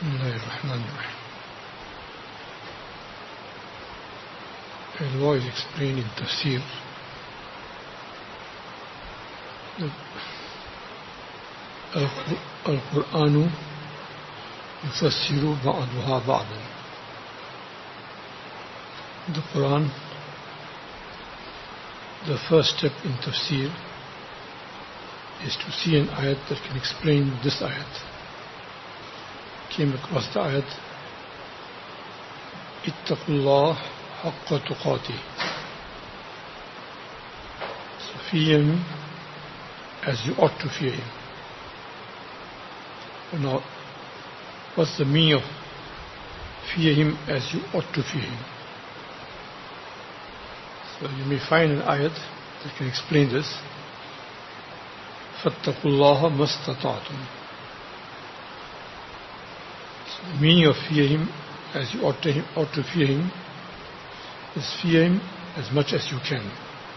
الله الرحمن الرحيم. Allah is explained in Tafsir that Al-Qur'anu yufassiru ba'duha ba'dan. The Quran, the first step in Tafsir is to see an ayat that can explain this ayat. Came across the ayat, Ittaqullah haqqa tuqati. So fear him as you ought to fear him. Now, what's the meaning of fear him as you ought to fear him? So you may find an ayat that can explain this. Fattaqullaha mastata'tum. So the meaning of fear him as you ought to fear him is fear him as much as you can.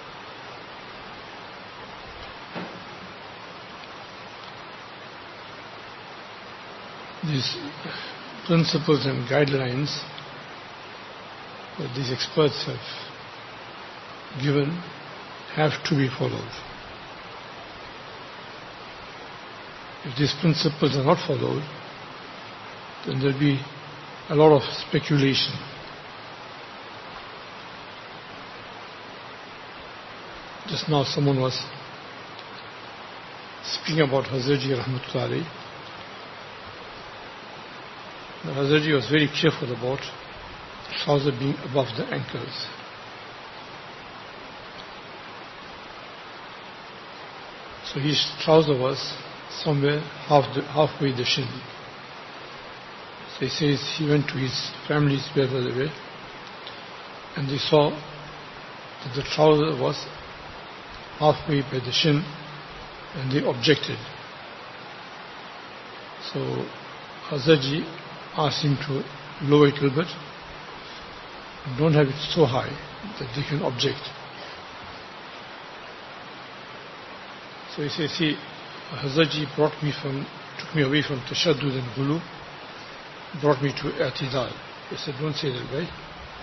These principles and guidelines that these experts have given have to be followed. If these principles are not followed, then there will be a lot of speculation. Just now someone was speaking about Hazratji Rahmatullahi Alayhi. The Hazratji was very careful about the trouser being above the ankles. So his trouser was somewhere halfway the shin. So he says he went to his family's where they were, and they saw that the trouser was halfway by the shin, and they objected. So Hazratji asked him to lower it a little bit, and don't have it so high that they can object. So he says, see, Hazratji took me away from tashaddud and ghulu, brought me to i'tidal. He said, don't say that way,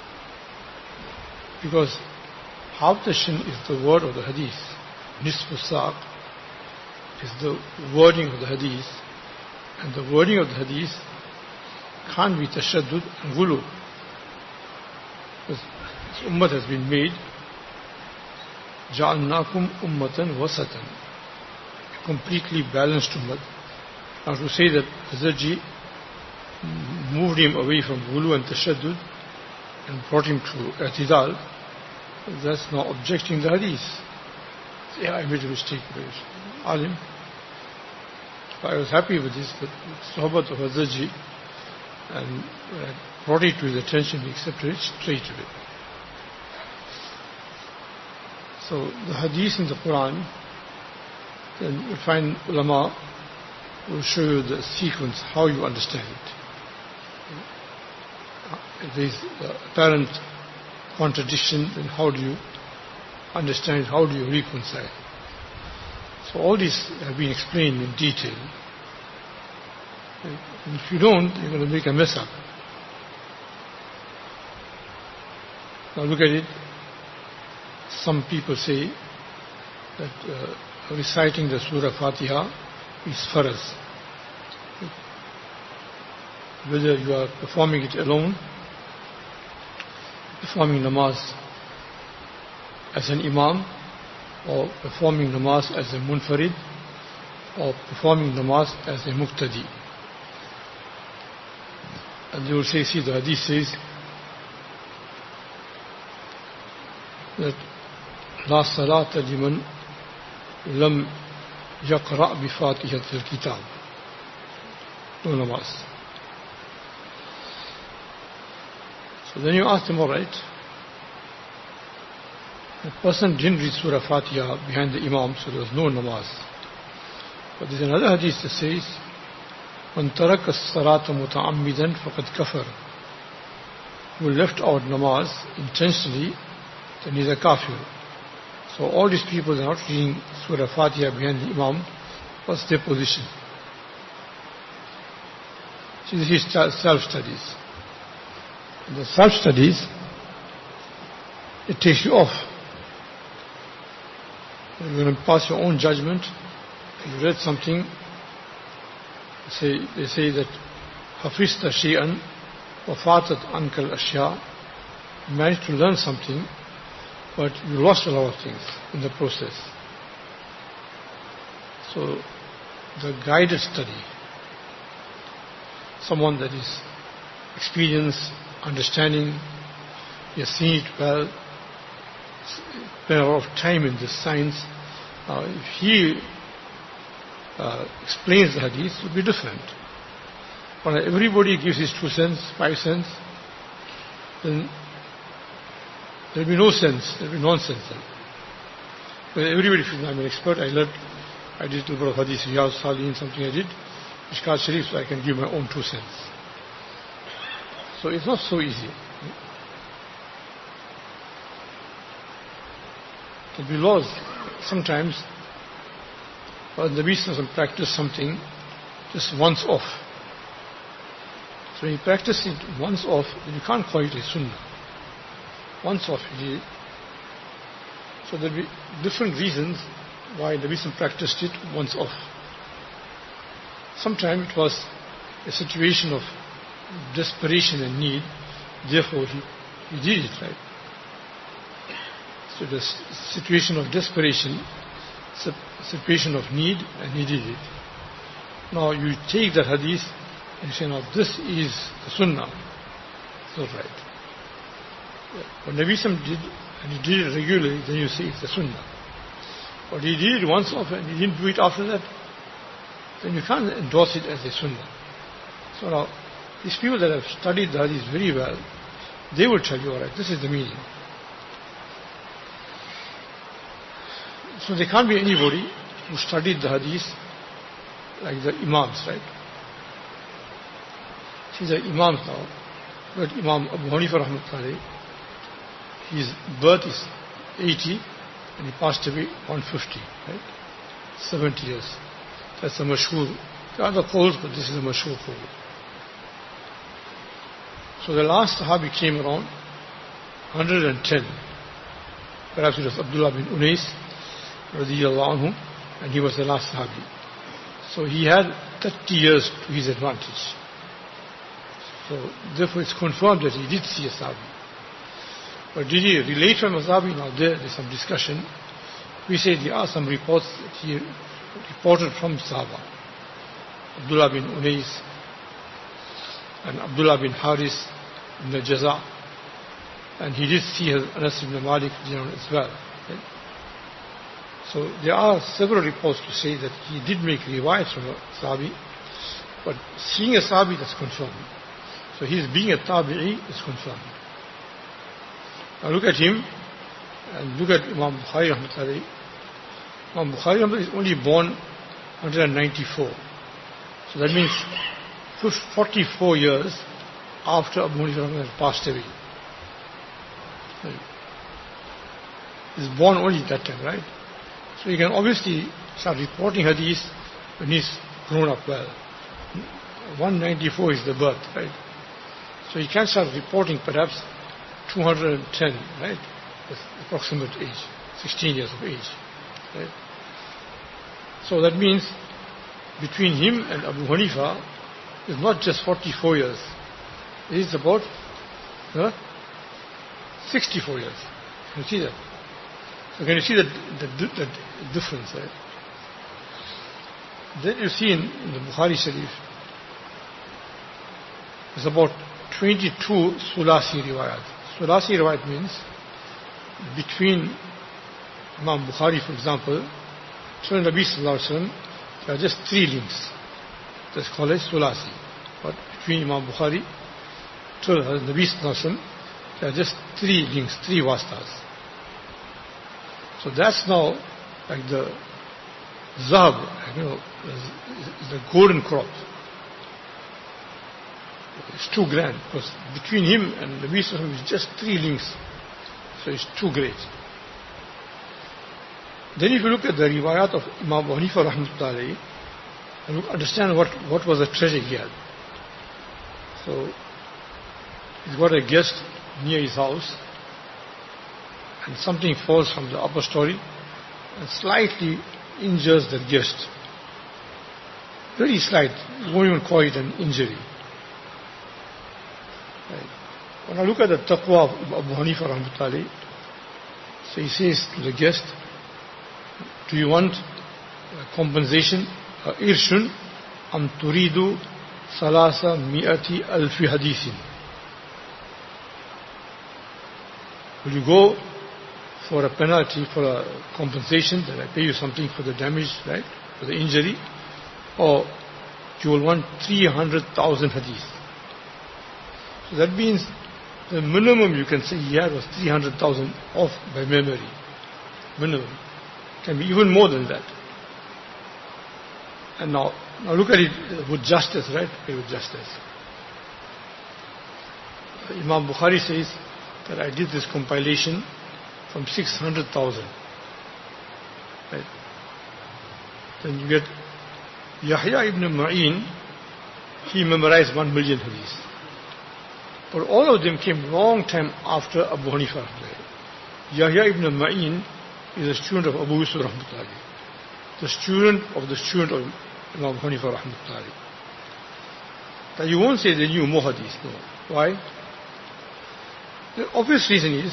because half the shin is the word of the hadith. Nisfu saq is the wording of the hadith, and the wording of the hadith can't be tashaddud and ghulu. Because this ummah has been made ja'alnakum ummatan wasatan, a completely balanced ummah. Now to say that Hazratji moved him away from ghulu and tashaddud and brought him to i'tidal, that's not objecting the hadith. Yeah, I made a mistake. Alim. I was happy with this, but Sohbat of Hazratji, and brought it to his attention, he accepted it straight away. So the hadith in the Quran, then you find ulama will show you the sequence, how you understand it. If there is apparent contradiction, then how do you understand it? How do you reconcile? So all these have been explained in detail. And if you don't, you're going to make a mess up. Now look at it. Some people say that reciting the Surah Fatiha is faraz. Whether you are performing it alone, performing namaz as an imam, or performing namaz as a munfarid, or performing namaz as a muqtadi. And they will say, see, the hadith says that la salata liman lam yaqra' bi fatihatil kitab. No namaz. So then you ask them, all right, the person didn't read Surah Fatiha behind the Imam, so there was no namaz. But there's another hadith that says, من ترك الصلاة متعمدا فقد كفر. Who left out namaz intentionally, then he's a kafir. So all these people are not reading Surah Fatiha behind the Imam. What's their position? See, this is self-studies. The self-studies, it takes you off. You're going to pass your own judgment. You read something, they say that Hafizta shay'an wa fatat ankal ashya. You managed to learn something, but you lost a lot of things in the process. So, the guided study, someone that is experienced, understanding, he has seen it well, spent a lot of time in this science. If he explains the hadith, it will be different. But everybody gives his 2 cents, 5 cents, then there will be no sense, there will be nonsense then. But everybody feels, I'm an expert, I did a little bit of hadith, Riyadh Salihin, something I did, Mishkat Sharif, so I can give my own 2 cents. So it's not so easy. There will be laws. Sometimes the Nabi Sallallahu Alaihi Wasallam practice something just once off. So when you practice it once off, then you can't call it a sunnah. Once off. So there will be different reasons why the Nabi Sallallahu Alaihi Wasallam practiced it once off. Sometimes it was a situation of desperation and need, therefore he did it, right? So the situation of desperation, situation of need, and he did it. Now you take that hadith and say, now this is the sunnah. It's not right. What Nabi Sallallahu did, and he did it regularly, then you say it's the sunnah. But he did it once off and he didn't do it after that, then you can't endorse it as a sunnah. So now, these people that have studied the hadith very well, they will tell you, alright, this is the meaning. So there can't be anybody who studied the hadith like the Imams, right? See the Imams now, but Imam Abu Hanifa rahmatullahi, his birth is 80 and he passed away 150, right? 70 years. That's the mashhur. There are other qawls, but this is the mashhur qawl. So the last Sahabi came around 110. Perhaps it was Abdullah bin Unais radiyallahu anhu, and he was the last Sahabi. So he had 30 years to his advantage. So therefore it's confirmed that he did see a Sahabi. But did he relate from a Sahabi? Now there's some discussion. We say there are some reports that he reported from Sahaba. Abdullah bin Unais and Abdullah bin Haris in the Jaza. And he did see Anas ibn Malik as well. Right? So there are several reports to say that he did make riwayat from a Sahabi, but seeing a Sahabi, that's confirmed. So his being a Tabi'i is confirmed. Now look at him, and look at Imam Bukhari rahmatullahi. Imam Bukhari rahmatullahi is only born 194. So that means 44 years after Abu Hanifa had passed away. He's born only at that time, right? So he can obviously start reporting hadith when he's grown up well. 194 is the birth, right? So he can start reporting perhaps 210, right? That's approximate age, 16 years of age, right? So that means between him and Abu Hanifa is not just 44 years. It is about 64 years. Can you see that? So can you see the difference, right? Then you see in the Bukhari Sharif, it's about 22 Sulasi riwayat. Sulasi riwayat means between Imam Bukhari, for example, so in Nabi Sallallahu Alaihi Wasallam, there are just 3 links. That's called as Sulasi. But between Imam Bukhari to Nabi Sallallahu Alaihi Wasallam, there are just 3 links, 3 wastas. So that's now like the zahab, the golden crop. It's too grand because between him and Nabi Sallallahu Alaihi Wasallam is just 3 links. So it's too great. Then if you look at the riwayat of Imam Abu Hanifa rahmatullahi, and understand what was the treasure he had. So he's got a guest near his house, and something falls from the upper story and slightly injures the guest. Very slight, you won't even call it an injury. Right. When I look at the taqwa of Abu Hanifa rahmatullahi, so he says to the guest, do you want compensation? Irshun am turidu salasa mi'ati alfi hadithin. Will you go for a penalty, for a compensation, that I pay you something for the damage, right, for the injury, or you will want 300,000 hadith? So that means the minimum you can say he had was 300,000 off by memory. Minimum. Can be even more than that. And now look at it with justice, right? Okay, with justice. Imam Bukhari says that I did this compilation from 600,000. Right? Then you get Yahya ibn Ma'in, he memorized 1 million hadiths. But all of them came long time after Abu Hanifa. Yahya ibn Ma'in is a student of Abu Yusuf rahmatullahi, the student of Imam Hanifa rahmatullahi. Now you won't say they knew more hadith, no. Why? The obvious reason is,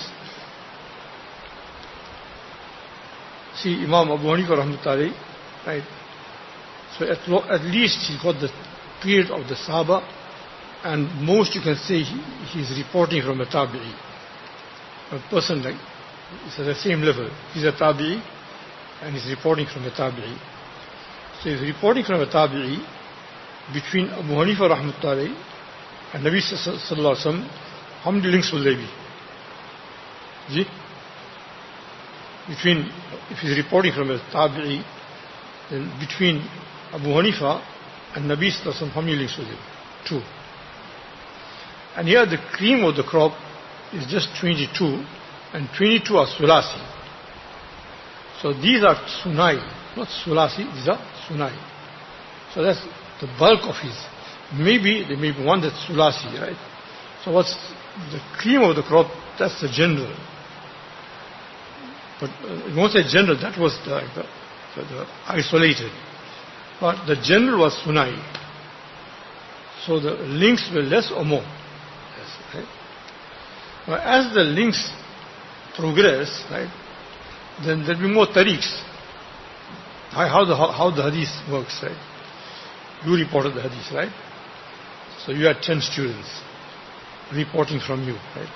see, Imam Abu Hanifa rahmatullahi, right? So at least he got the period of the Sahaba, and most you can say he's reporting from a tabi'i. A person like, it's at the same level. He's a tabi'i, and he's reporting from a tabi'i. So he's reporting from a tabi'i between Abu Hanifa rahmatullahi and Nabi sallallahu alaihi wasallam. How many links will there be? See? Between, if he's reporting from a tabi'i, then between Abu Hanifa and Nabi sallallahu alaihi wasallam, how many links will there be? 2. And here the cream of the crop is just 22, and 22 are Sulasi. So these are Sunai, not Sulasi, these are Sunai. So that's the bulk of his. Maybe there may be one that's Sulasi, right? So what's the cream of the crop, that's the general. But you won't say general, that was the isolated. But the general was Sunai. So the links were less or more. Right? Now, as the links progress, right, then there will be more tariqs. How the hadith works, right? You reported the hadith, right? So you had 10 students reporting from you, right?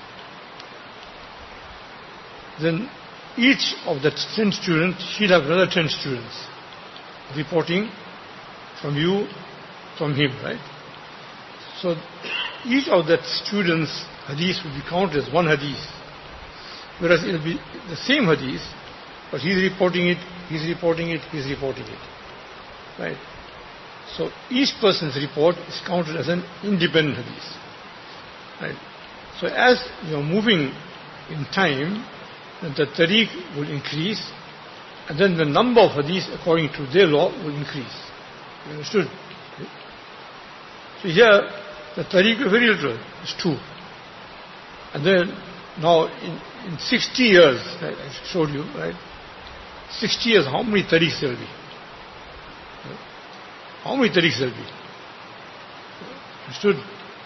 Then each of the 10 students, he'll have another 10 students reporting from you, from him, right? So each of the students' hadith will be counted as one hadith. Whereas it will be the same hadith, but he's reporting it, he's reporting it, he's reporting it. Right? So each person's report is counted as an independent hadith. Right? So as you're moving in time, then the tariq will increase, and then the number of hadiths according to their law will increase. You understood? So here, the tariq is very little, it's 2. And then, now in 60 years, right, I showed you, right? 60 years, how many tariqs there will be? How many tariqs there will be? Understood?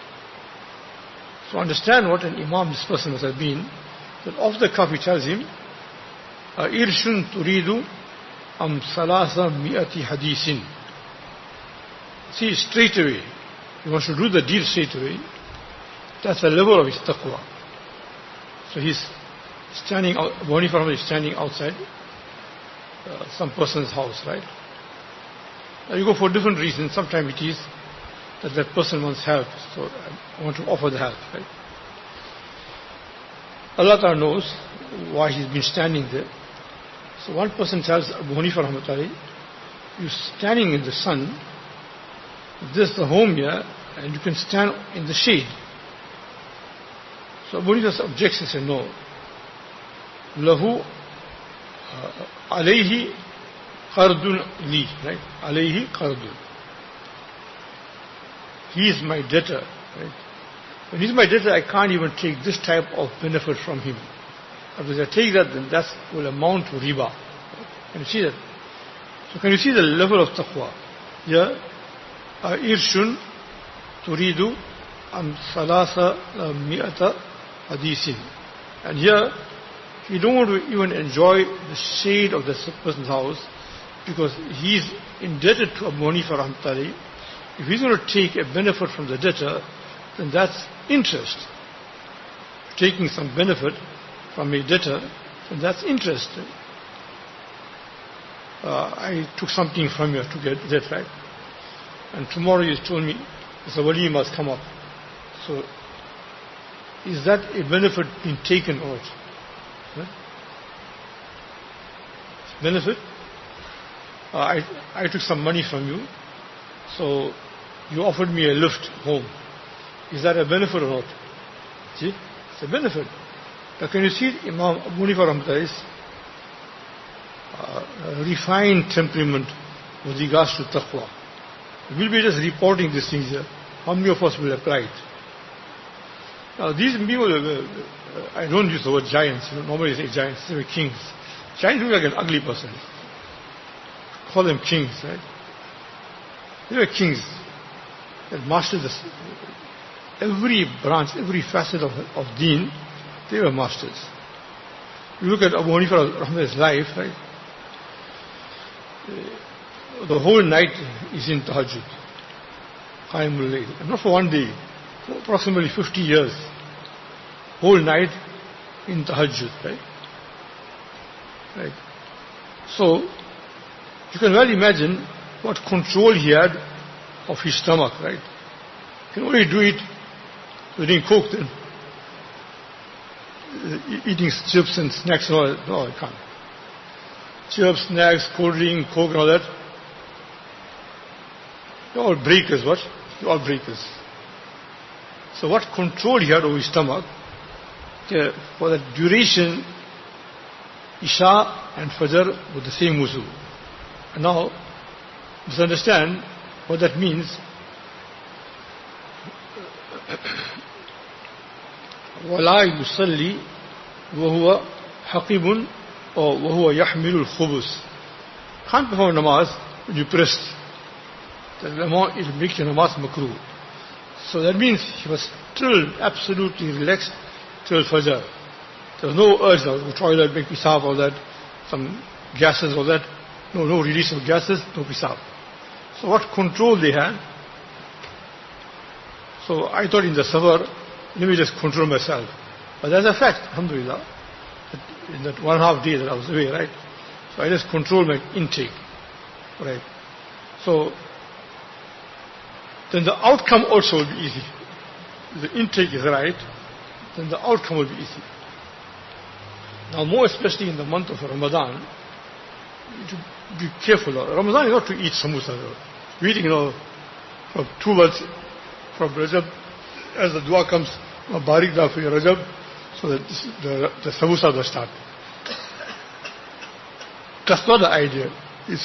So understand what an imam this person must have been, that off the cuff he tells him, irshun turidu am salasa mi'ati hadithin. See, straight away, he wants to do the deal straight away. That's the level of his taqwa. So he's standing out, Abu Hanifa is standing outside some person's house, right? Now you go for different reasons. Sometimes it is that person wants help, so I want to offer the help, right? Allah Ta'ala knows why he's been standing there. So one person tells Abu Hanifa rahmatullahi, you're standing in the sun, this is the home here, and you can stand in the shade. So Abu Hanifa objects and says, no. Lahu alayhi qardun li, right? Alayhi qardun. He is my debtor. Right? When he's my debtor, I can't even take this type of benefit from him. If I take that, then that will amount to riba. Can you see that? So can you see the level of taqwa? Here, irshun turidu am salasa mi'ata hadisin. And here, you don't want to even enjoy the shade of the person's house because he's indebted to Abu Hanifa rahmatullahi. If he's going to take a benefit from the debtor, then that's interest. Taking some benefit from a debtor, then that's interest. I took something from you to get that, right? And tomorrow you told me, the wali must come up. So, is that a benefit being taken or not? Right? Benefit? I took some money from you, so you offered me a lift home. Is that a benefit or not? See? It's a benefit. Now can you see Imam Abu Hanifa rahmatullahi's refined temperament with regards to taqwa? We'll be just reporting these things here. How many of us will apply it? Now these people, I don't use the word giants. Normally they say giants, they were kings. Giants look like an ugly person. Call them kings, right? They were kings that mastered this, every branch, every facet of deen. They were masters. You look at Abu Hanifa rahmatullah's life, right? The whole night is in tahajjud, Qaimul Layl. And not for one day, for approximately 50 years. Whole night in tahajjud, right? Right. So, you can well imagine what control he had of his stomach, right? You can only do it eating coke then. Eating chips and snacks and all that. No, I can't. Chips, snacks, cold drink, coke and all that. They're all breakers, what? They're all breakers. So what control he had over his stomach, for the duration, Isha and Fajr were the same wuzu. And now, just understand what that means. وَلَا يُصَلِّي وَهُوَ حَقِبٌ or وَهُوَ يَحْمِلُ الْخُبُسِ. Can't perform namaz when you pressed. It makes your namaz makruh. So that means he was still absolutely relaxed till Fajr. There was no urge now, go toilet, make pisab, all that, some gases, all that. No release of gases, no pisab. So what control they had? So I thought in the safar, let me just control myself. But that's a fact, alhamdulillah. In that 1.5 day that I was away, right? So I just control my intake, right? So then the outcome also will be easy. If the intake is right, then the outcome will be easy. Now more especially in the month of Ramadan, you have to be careful. Ramadan is not to eat samosa. We're eating, from 2 months from Rajab, as the dua comes, barik da fi Rajab, so that the samosa will start. That's not the idea. It's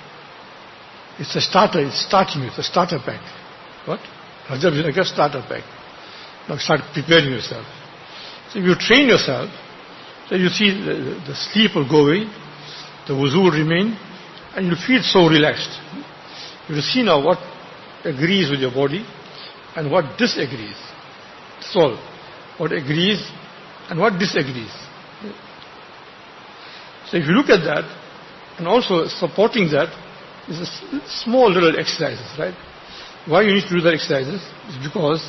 a starter, it's starting, it's a starter pack. What? Rajab is like a starter pack. Now start preparing yourself. So if you train yourself, so you see the sleep will go away, the wuzu will remain, and you'll feel so relaxed. You'll see now what agrees with your body and what disagrees. That's all. What agrees and what disagrees. So if you look at that, and also supporting that is a small little exercises, right? Why you need to do that exercises is because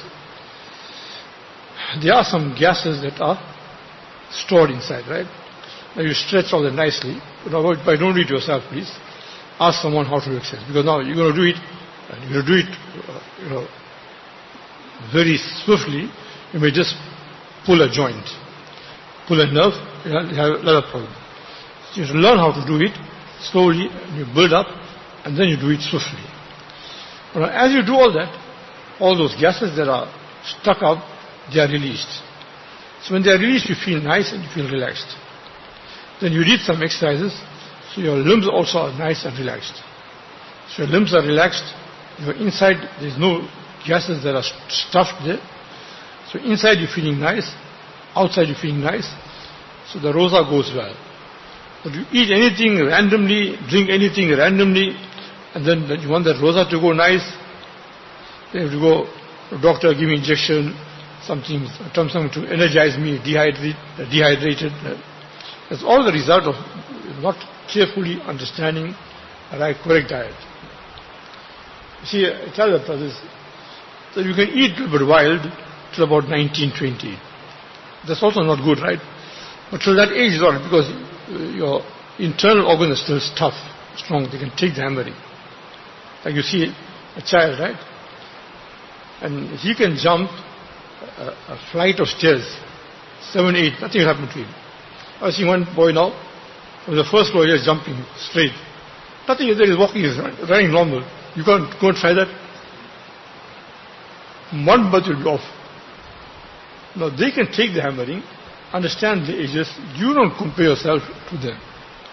there are some gases that are stored inside, right? Now you stretch all that nicely, but don't do it yourself, please. Ask someone how to do exercise, because now you're going to do it, and you're going to do it, very swiftly. You may just pull a joint, pull a nerve, you have another problem. So you have to learn how to do it slowly, and you build up, and then you do it swiftly. But as you do all that, all those gases that are stuck up, they are released. So when they are released, you feel nice and you feel relaxed. Then you did some exercises, so your limbs also are nice and relaxed. So your limbs are relaxed, your inside there is no gases that are stuffed there. So inside you're feeling nice, outside you're feeling nice, so the roza goes well. But you eat anything randomly, drink anything randomly, and then you want that roza to go nice, then you have to go to the doctor, give me injection, something to energize me, dehydrated. That's all the result of not carefully understanding the right, correct diet. You see, I tell the brothers that you can eat a little bit wild till about 19, 20. That's also not good, right? But till that age is all right, because your internal organ is still tough, strong. They can take the hammering. Like you see a child, right? And he can jump a flight of stairs, 7, 8, nothing will happen to him. I see one boy now, from the first floor he is jumping straight. Nothing is there, he's walking, he's running normal. You can't go and try that. 1 month will be off. Now they can take the hammering, understand the ages, you don't compare yourself to them.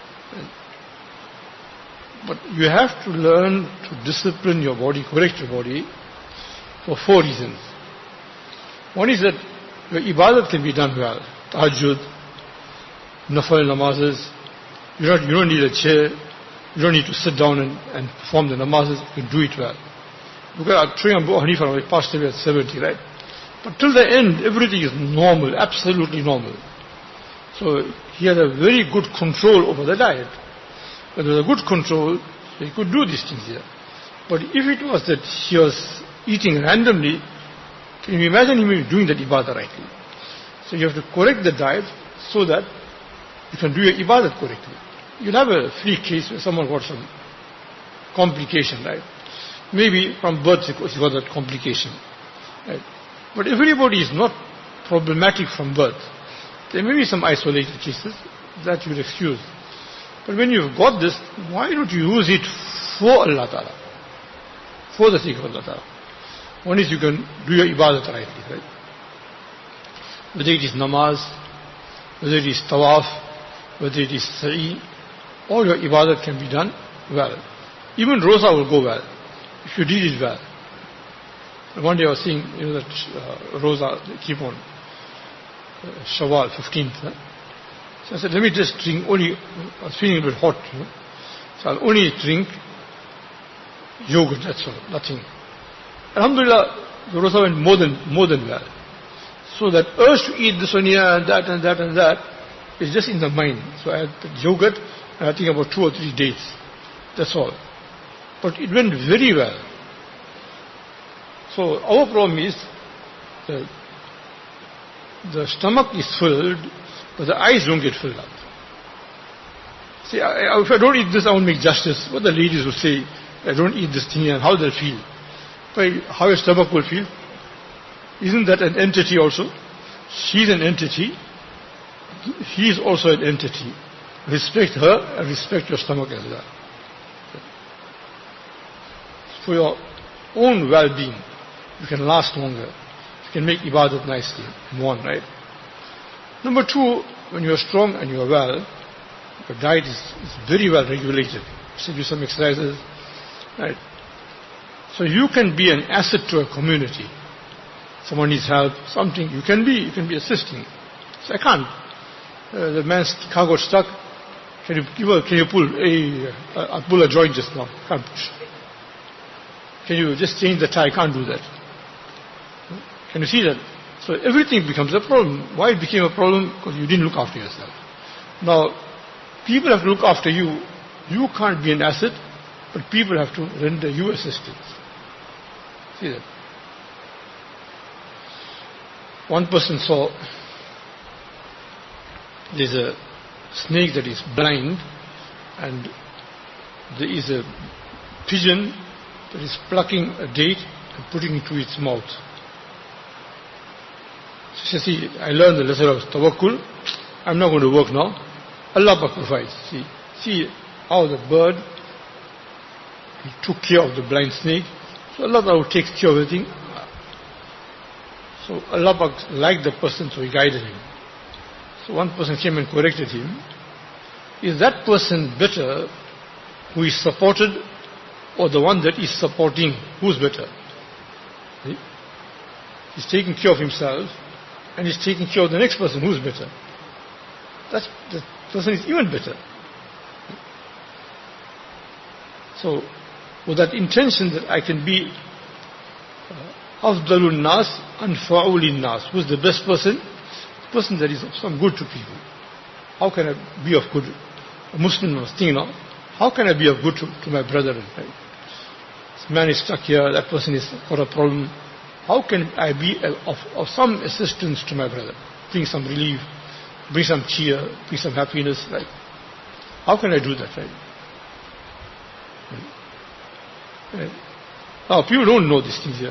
But you have to learn to discipline your body, correct your body, for 4 reasons. One is that your ibadat can be done well. Tahajjud, nafal namazes. You don't need a chair. You don't need to sit down and perform the namazes. You can do it well. Look at Abu Hanifa, he passed away at 70, right? But till the end, everything is normal, absolutely normal. So he had a very good control over the diet. When there was a good control, so he could do these things here. But if it was that he was eating randomly, can you imagine him doing that ibadah rightly? So you have to correct the diet so that you can do your ibadat correctly. You'll have a free case where someone got some complication, right? Maybe from birth he got that complication, right? But everybody is not problematic from birth. There may be some isolated cases that you'll excuse. But when you've got this, why don't you use it for Allah Ta'ala? For the sake of Allah Ta'ala. One is you can do your ibadat rightly, right? Whether it is namaz, whether it is tawaf, whether it is sa'i, all your ibadat can be done well. Even roza will go well, if you did it well. One day I was seeing, that roza, they keep on Shawwal, 15th. So I said, let me just drink only, I was feeling a bit hot, so I'll only drink yogurt, that's all, nothing. Alhamdulillah, the roza went more than well. So that urge to eat this one here and that and that and that is just in the mind. So I had yogurt, and I think about 2 or 3 days. That's all. But it went very well. So our problem is that the stomach is filled, but the eyes don't get filled up. See, if I don't eat this, I won't make justice. What the ladies will say, I don't eat this thing, and how they'll feel. But how your stomach will feel? Isn't that an entity also? She's an entity. He is also an entity. Respect her and respect your stomach as well. For your own well-being, you can last longer. You can make ibadat nicely. One, right? Number 2, when you are strong and you are well, your diet is very well regulated. So do some exercises, right? So you can be an asset to a community. Someone needs help, something, you can be assisting. So I can't. The man's car got stuck. Can you pull? I pull a joint just now. Can't push. Can you just change the tire? Can't do that. Can you see that? So everything becomes a problem. Why it became a problem? Because you didn't look after yourself. Now, people have to look after you. You can't be an asset, but people have to render you assistance. See that? One person saw there's a snake that is blind, and there is a pigeon that is plucking a date and putting it to its mouth. So see, I learned the lesson of tawakkul. I'm not going to work now. Allah Pak provides. See how the bird, he took care of the blind snake. So Allah Pak takes care of everything. So Allah Pak liked the person, so he guided him. So one person came and corrected him. Is that person better who is supported, or the one that is supporting? Who's better? See? He's taking care of himself and he's taking care of the next person who's better. That person is even better. So, with that intention that I can be Afdalun Nas Anfa'ulin Nas, who's the best person? The person that is of some good to people. How can I be of good? A Muslim must think, how can I be of good to my brother? Right? This man is stuck here, that person is got a problem. How can I be of some assistance to my brother? Bring some relief, bring some cheer, bring some happiness, right? How can I do that, right? Right. Now, people don't know these things here.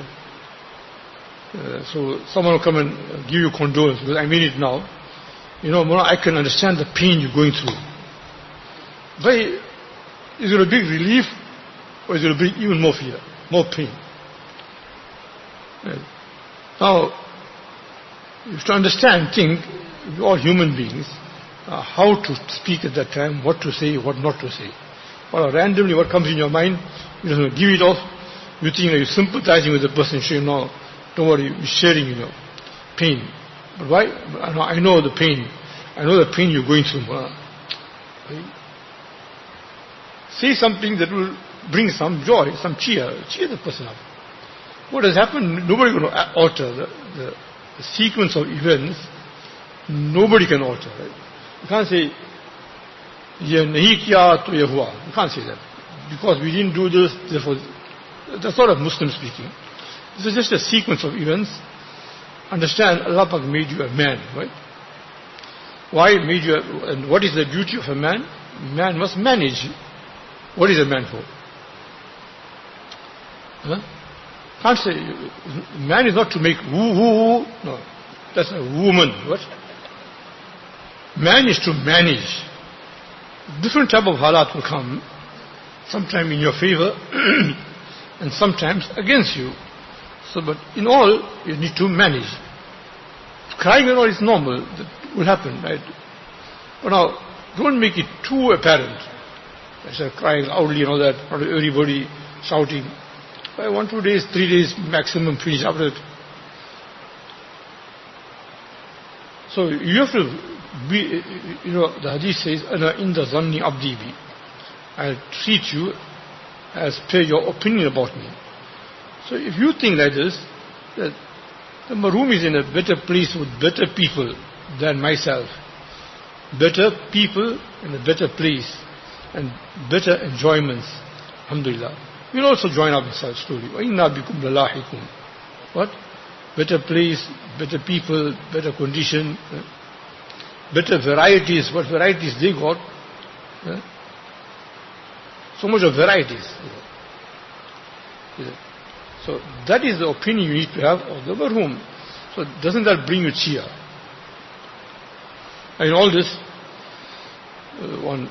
So someone will come and give you condolence, because I mean it now. Mullah, I can understand the pain you're going through. But is it a big relief, or is it a big even more fear, more pain? Right. Now, you have to understand, we're all human beings, how to speak at that time, what to say, what not to say. Or randomly what comes in your mind, you don't give it off. You think you're sympathizing with the person, saying, no, don't worry, you're sharing your pain. But why? I know the pain. I know the pain you're going through. Right? Say something that will bring some joy, some cheer. Cheer the person up. What has happened, nobody can alter the sequence of events. Nobody can alter. Right? You can't say, ye nahi kiya to ye hua. You can't say that. Because we didn't do this, therefore, that's not a Muslim speaking. This is just a sequence of events. Understand, Allah Pak made you a man, right? Why made you and what is the duty of a man? Man must manage. What is a man for? Huh? Can't say, man is not to make woo. No, that's a woman. What? Man is to manage. Different type of halat will come, sometime in your favor and sometimes against you. So, but in all, you need to manage. Crying and all is normal, that will happen, right? But now, don't make it too apparent. I said crying loudly and all that, not everybody shouting. By 1, 2 days, 3 days maximum, finish after that. So you have to be, the hadith says, Ana inda zanni abdi bi. I'll treat you as per your opinion about me. So if you think like this, that the Maroom is in a better place with better people than myself. Better people in a better place and better enjoyments. Alhamdulillah. We'll also join up ourselves slowly. وَإِنَّا بِكُمْ لَلَاحِقُونَ. What? Better place, better people, better condition, better varieties. What varieties they got? So much of varieties. So that is the opinion you need to have of the Marhum. So doesn't that bring you cheer? And in all this, one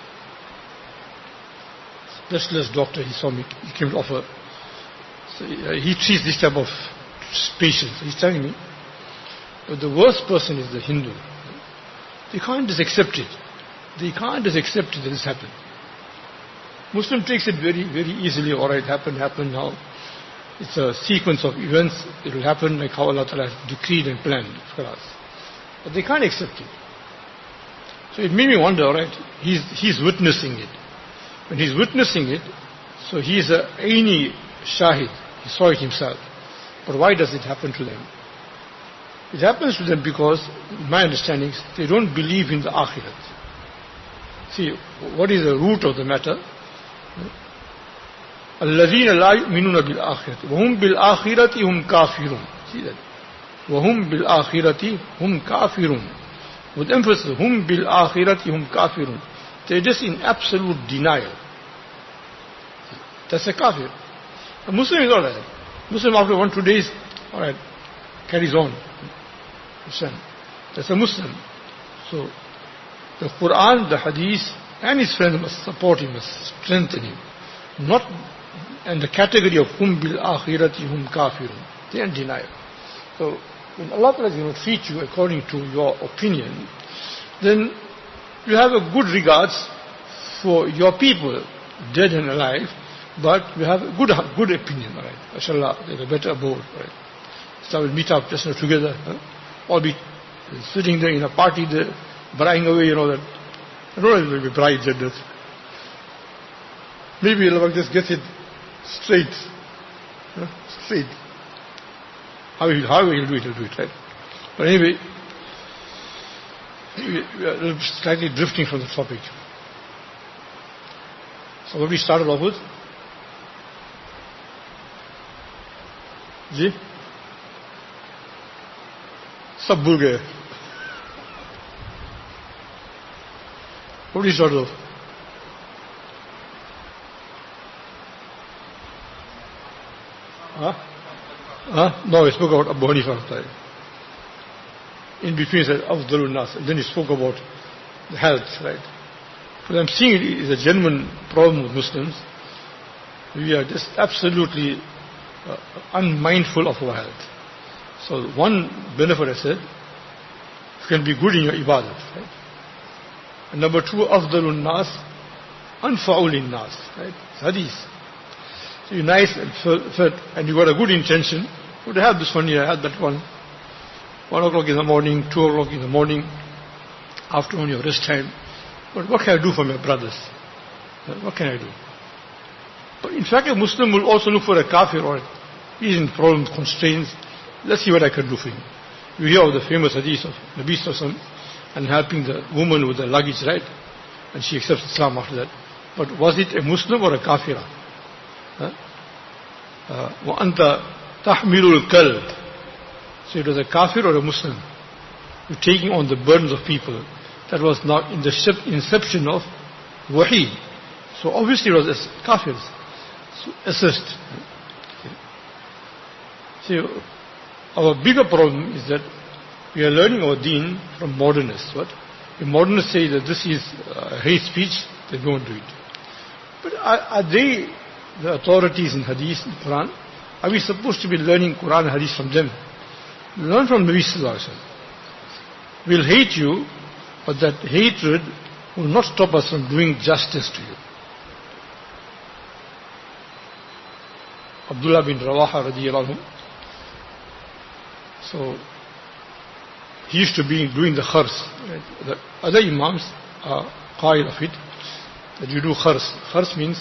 specialist doctor, he saw me, he came to offer. So he treats this type of patients. He's telling me, but the worst person is the Hindu. They can't just accept it. They can't just accept it that this happened. Muslim takes it very, very easily. All right, happened now. It's a sequence of events. It will happen like how Allah Ta'ala has decreed and planned for us. But they can't accept it. So it made me wonder, all right, he's witnessing it. When he's witnessing it, so he is a Aini Shahid. He saw it himself. But why does it happen to them? It happens to them because, my understanding is, they don't believe in the Akhirat. See, what is the root of the matter? الَّذِينَ لَا يُؤْمِنُونَ بِالْآخِرَةِ وَهُمْ بِالْآخِرَةِ هُمْ كَافِرُونَ. See that? وَهُمْ بِالْآخِرَةِ هُمْ كَافِرُونَ. With emphasis, هُمْ بِالْآخِرَةِ هُمْ كَافِرُونَ. They're just in absolute denial. That's a kafir. A Muslim is alright. Muslim after 1-2 days, alright, carries on. That's a Muslim. So, the Quran, the Hadith, and his friends must support him, must strengthen him. Not in the category of hum bil akhirati hum kafirun. They are in denial. So, when Allah is going to treat you according to your opinion, then you have a good regards for your people, dead and alive, But we have a good opinion, right? Mashallah, there's a better abode, right? So we'll meet up just together, all be sitting there in a party, there, bragging away, that. I don't know if it will be brides and that. Maybe we'll just get it straight. Straight. However he'll do it, right? But anyway, we are slightly drifting from the topic. So what we started off with? जी सब भूल गए. What did you start off? No, he spoke about Abu Hanifa. In between he said Afdalun Nas, and then he spoke about the health, right? Because I'm seeing it is a genuine problem with Muslims. We are just absolutely unmindful of our health. So one benefit I said, you can be good in your ibadat, right? And number two, Afdalun Nas, Anfa'ul Nas, right? It's hadith. So you're nice and fit, and you got a good intention. Would have this one here, I had that one. 1 o'clock in the morning, 2 o'clock in the morning, afternoon your rest time. But what can I do for my brothers? What can I do? But in fact, a Muslim will also look for a kafir, or he's in problems, constraints. Let's see what I can do for him. You hear of the famous hadith of Nabi Sallallahu and helping the woman with the luggage, right? And she accepts Islam after that. But was it a Muslim or a kafira? وَأَنْتَ تَحْمِلُ الْكَلْبِ. So it was a kafir or a Muslim. You're taking on the burdens of people. That was not in the inception of wahi. So obviously it was kafirs. So assist. See, our bigger problem is that we are learning our deen from modernists. What? If modernists say that this is hate speech, they don't do it. But are they the authorities in hadith and Quran? Are we supposed to be learning Quran and hadith from them? Learn from Nabi Sallallahu Alaihi Wasallam. We'll hate you, but that hatred will not stop us from doing justice to you. Abdullah bin Rawaha radiyallahu anhu. So he used to be doing the khars. Right? The other imams are qail of it, that you do khars. Khars means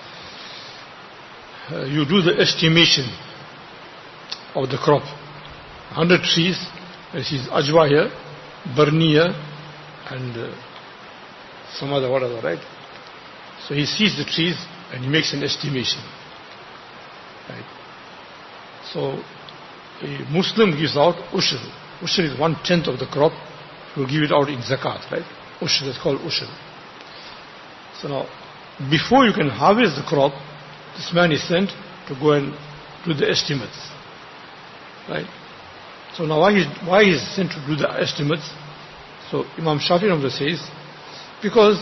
you do the estimation of the crop. 100 trees, this is ajwa here, barniya, and some other whatever, right? So he sees the trees and he makes an estimation. Right? So a Muslim gives out ushr. Ushr is 1/10 of the crop. He will give it out in zakat, right? Ushr is called ushr. So now, before you can harvest the crop, this man is sent to go and do the estimates, right? So now why he is sent to do the estimates? So Imam Shafi Rahimahullah says, because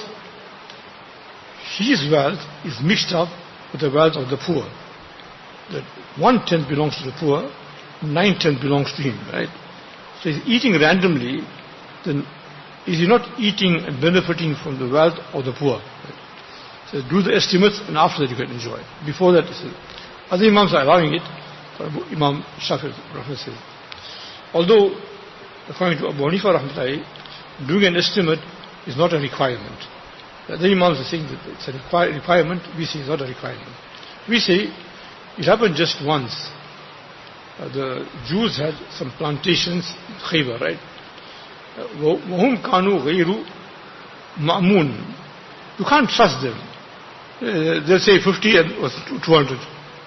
his wealth is mixed up with the wealth of the poor. That 1/10 belongs to the poor, 9/10 belongs to him, right? So he's eating randomly, then is he not eating and benefiting from the wealth of the poor? Right? So do the estimates and after that you can enjoy. Before that, other imams are allowing it, but Imam Shafi Rahimahullah says. Although, according to Abu Hanifa Rahmatullahi, doing an estimate is not a requirement. The other imams are saying that it's a requirement, we say it's not a requirement. We say it happened just once. The Jews had some plantations in Khaybar, right? وَهُمْ كَانُوا غَيْرُ مَأْمُونَ. You can't trust them. They'll say 50 and it was 200.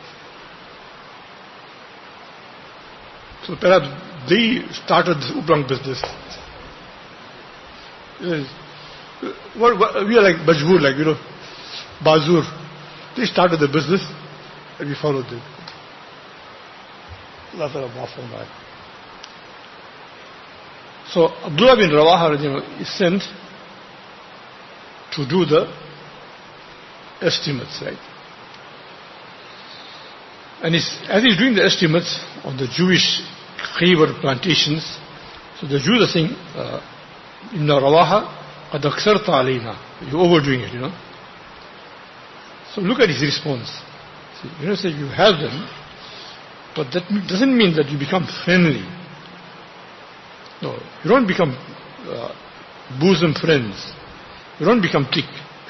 So perhaps they started this Uplang business. We are like Bajboor, like, Bazur. They started the business and we followed them. Allah Ta'ala maaf farmaye. So Abdullah bin Rawaha is sent to do the estimates, right? And as he's doing the estimates on the Jewish Khaybar plantations, so the Jews are saying, Ibn Rawaha, قَدْ أَكْثَرْتَ عَلَيْنَا. You're overdoing it, So look at his response. See, say you have them, but that doesn't mean that you become friendly. No, you don't become bosom friends. You don't become thick.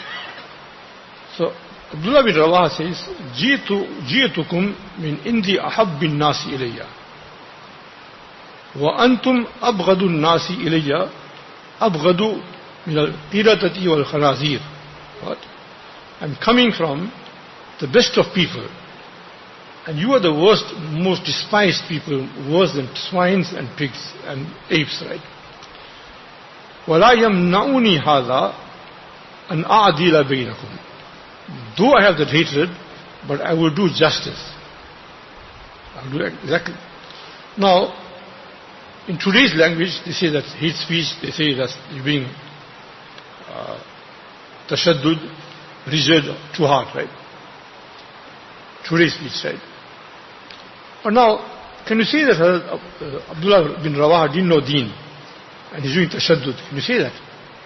So Abdullah bin Rawaha says, "Ji'tukum min indi ahabbin nasi ilayya, wa antum abghadun nasi ilayya, abghadu min al-qiradati wal khanazir." What? I'm coming from the best of people, and you are the worst, most despised people, worse than swines and pigs and apes, right? وَلَا يَمْنَعُنِي هَذَا أَنْ أَعْدِلَ بَيْنَكُمْ. Though I have that hatred, but I will do justice. I'll do exactly. Now, in today's language, they say that's hate speech, they say that's you're being tashaddud, rigid, too hard, right? Today's speech, right? But now, can you say that Abdullah bin Rawaha didn't know deen and he's doing tashaddud? Can you say that?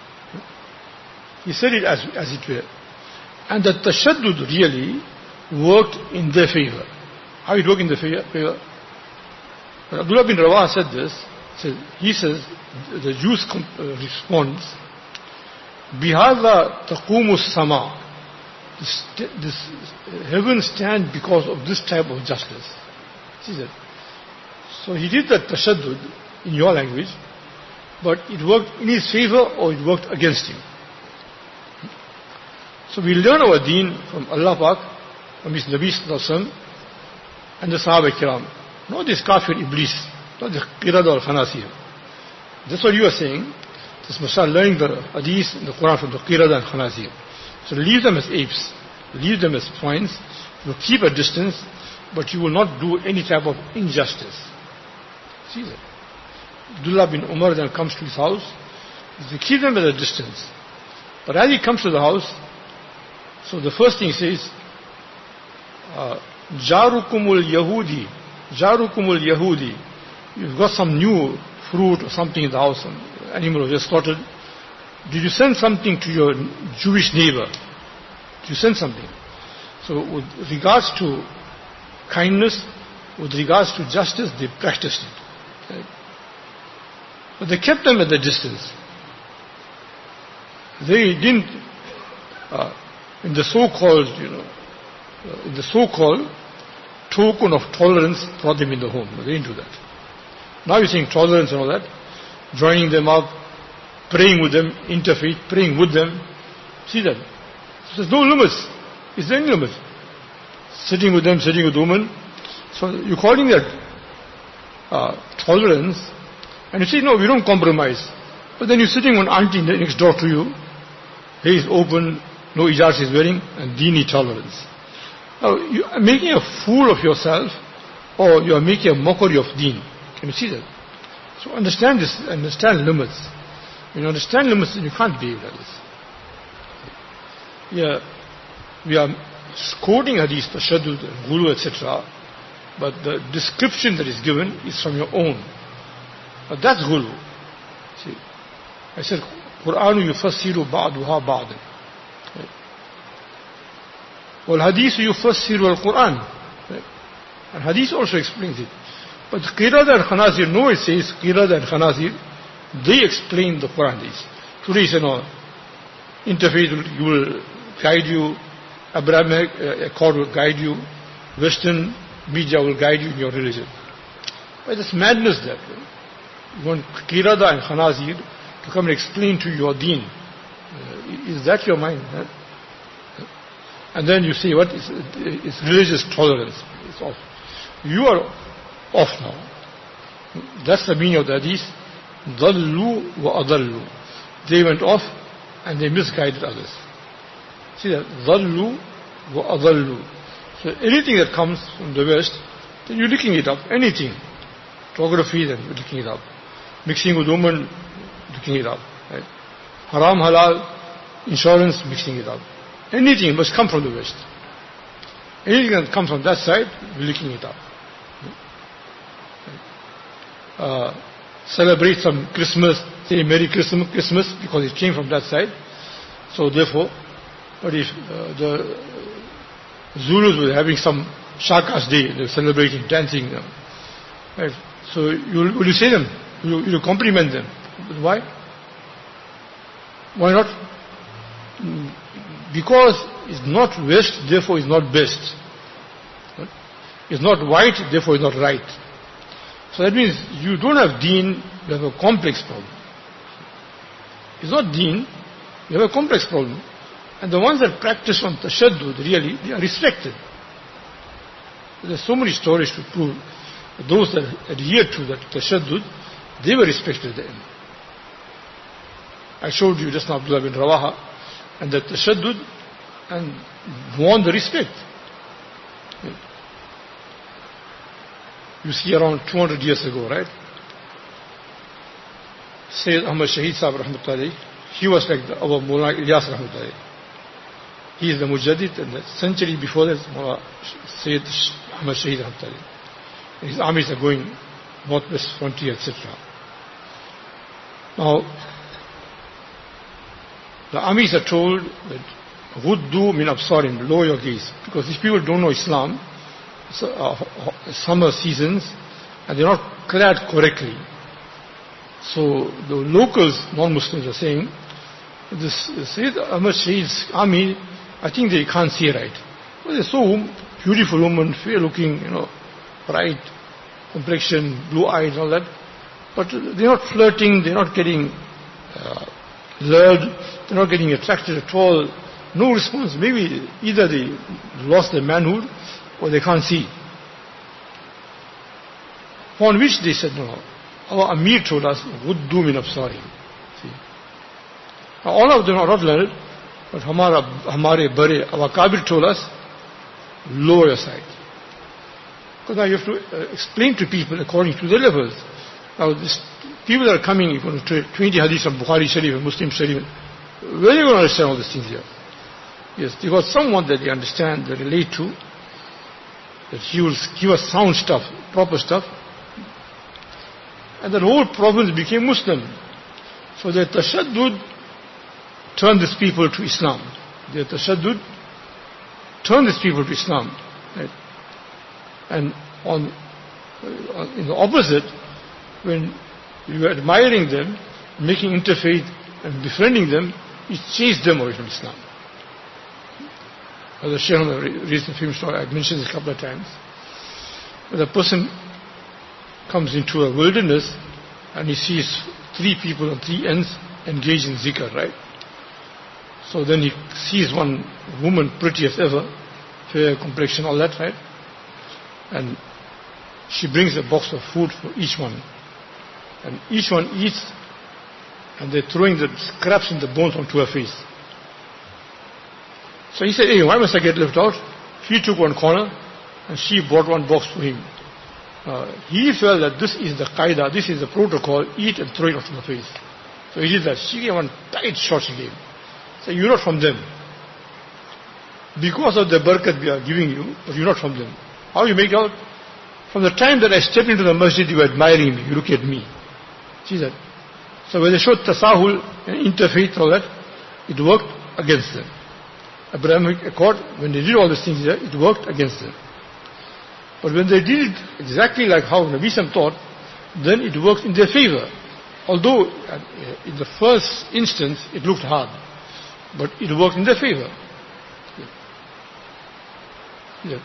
He said it as it were. And that tashaddud really worked in their favor. How it worked in their favor? When Abdullah bin Rawaha said this, he says, the Jews responds, بِهَذَا تَقُومُ السَّمَاء. This heaven stands because of this type of justice. See that? So he did that tashaddud in your language, but it worked in his favor or it worked against him. So we learn our deen from Allah Pak, from His Nabi Sallallahu Alaihi Wasallam and the Sahaba Kiram. Not this kafir Iblis, not the Qirada or Khanasir. That's what you are saying. This must start learning the hadith in the Quran from the Qirada and Khanasir. So leave them as apes, leave them as swines, you will keep a distance, but you will not do any type of injustice. See that? Abdullah bin Umar then comes to his house, they keep them at a distance. But as he comes to the house, so the first thing he says, Jarukumul Yahudi, you've got some new fruit or something in the house, some animal was just slaughtered. Did you send something to your Jewish neighbor? Did you send something? So with regards to kindness, with regards to justice, they practiced it. Right? But they kept them at the distance. They didn't, in the so-called, in the so-called token of tolerance, brought them in the home. They didn't do that. Now you're saying tolerance and all that, joining them up, praying with them, interfaith, praying with them. See that? There's no limits. Is there any limit? Sitting with them, sitting with women. So you're calling that tolerance, and you say, no, we don't compromise. But then you're sitting with auntie next door to you. He is open, no hijab is wearing, and dini tolerance. Now, you are making a fool of yourself, or you are making a mockery of deen. Can you see that? So understand this, understand limits. When you understand limits, then you can't behave like this. Yeah, we are quoting hadith, tashaddud, ghulu, etc. But the description that is given is from your own. But that's ghulu. See, I said, Qur'anu yufassiru ba'duha ba'dan. Well, hadith yufassiru al-Qur'an. And hadith also explains it. But Qirada and Khanazir, no, it says Qirada and Khanazir, they explain the Quran. Today, interfaith will guide you, Abrahamic accord will guide you, Western media will guide you in your religion. But it's madness that. You want Qirada and Khanazir to come and explain to you your deen. Is that your mind? Huh? And then you say, what is it's religious tolerance. It's off. You are off now. That's the meaning of the hadith. ضَلُّوا وَأَضَلُّوا. They went off and they misguided others. See that? ضَلُّوا وَأَضَلُّوا. So anything that comes from the West, then you're looking it up. Anything. Photography, then you're looking it up. Mixing with women, looking it up. Right? Haram, halal, insurance, mixing it up. Anything must come from the West. Anything that comes from that side, we're looking it up. Celebrate some Christmas, say Merry Christmas, because it came from that side. So therefore, but if Zulus were having some Shakas day, they were celebrating, dancing. Right? So will you say them? Will you compliment them? Why? Why not? Because it's not West, therefore it's not best. It's not white, therefore it's not right. So that means you don't have deen, you have a complex problem. It's not deen, you have a complex problem. And the ones that practice on tashaddud, really, they are respected. There's so many stories to prove that those that adhere to that tashaddud, they were respected at the end. I showed you just now Abdullah bin Rawaha, and that tashaddud and won the respect. You see around 200 years ago, right? Sayyid Ahmad Shaheed Sahib Rahmatullahi, he was like our Mullah Ilyas Rahmatullahi. He is the Mujaddid, and the century before that, Mullah Sayyid Ahmad Shaheed Rahmatullahi. His armies are going northwest frontier, etc. Now, the armies are told that Ghuddu min absarim, lower your gaze, because these people don't know Islam. Summer seasons, and they're not clad correctly. So the locals, non-Muslims, are saying, this Sayyid Ahmad Shaheed's army, I think they can't see right. Well, they're so beautiful women, fair looking, bright complexion, blue eyes, all that. But they're not flirting, they're not getting lured, they're not getting attracted at all. No response. Maybe either they lost their manhood or they can't see. On which they said, no, our Amir told us, Ghuddu min absarim. See. Now, all of them are not learned, but Hamare Bare, our Kabir told us, lower your sight. Because now you have to explain to people according to their levels. Now, people that are coming, if you want to 20 hadiths from Bukhari Sharif and Muslim Sharif, where are you going to understand all these things here? Yes, they got someone that they understand, they relate to, that he will give us sound stuff, proper stuff. And the whole province became Muslim. So the tashaddud turned these people to Islam. The tashaddud turned these people to Islam. Right? And in the opposite, when you are admiring them, making interfaith and befriending them, it chased them away from Islam. As the Shaykh on the recent film story, I've mentioned this a couple of times. When a person comes into a wilderness and he sees 3 people on 3 ends engaged in zikr, right? So then he sees one woman, pretty as ever, fair complexion, all that, right? And she brings a box of food for each one. And each one eats, and they're throwing the scraps and the bones onto her face. So he said, hey, why must I get left out? He took one corner, and she brought one box for him. He felt that this is the qaida, this is the protocol, eat and throw it onto the face. So he did that. She gave one tight shot she gave. So you're not from them. Because of the barakat we are giving you, but you're not from them. How you make out? From the time that I stepped into the masjid, you were admiring me, you look at me. See that? So when they showed tasahul and interfaith, all that, it worked against them. Abrahamic Accord, when they did all these things there, it worked against them. But when they did it exactly like how Nabi Sam taught, then it worked in their favor. Although in the first instance it looked hard, but it worked in their favor. Yeah.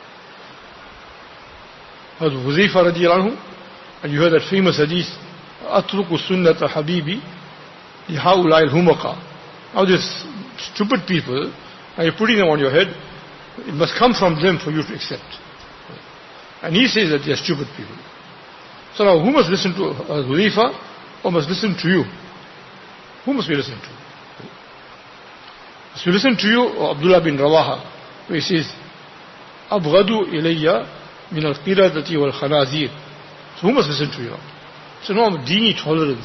Hazrat Huzaifa radiyallahu anhu, and you heard that famous hadith, Atruku sunnata habibi lihaulai al-humaqa. Now these stupid people, and you're putting them on your head, it must come from them for you to accept. And he says that they are stupid people. So now who must listen to Huzaifa or must listen to you? Who must we listen to? Must we listen to you or Abdullah bin Rawaha, where he says, Abghadu ilayya min al-qiradati wal-khanazir. So who must listen to you? So no, Dini tolerance.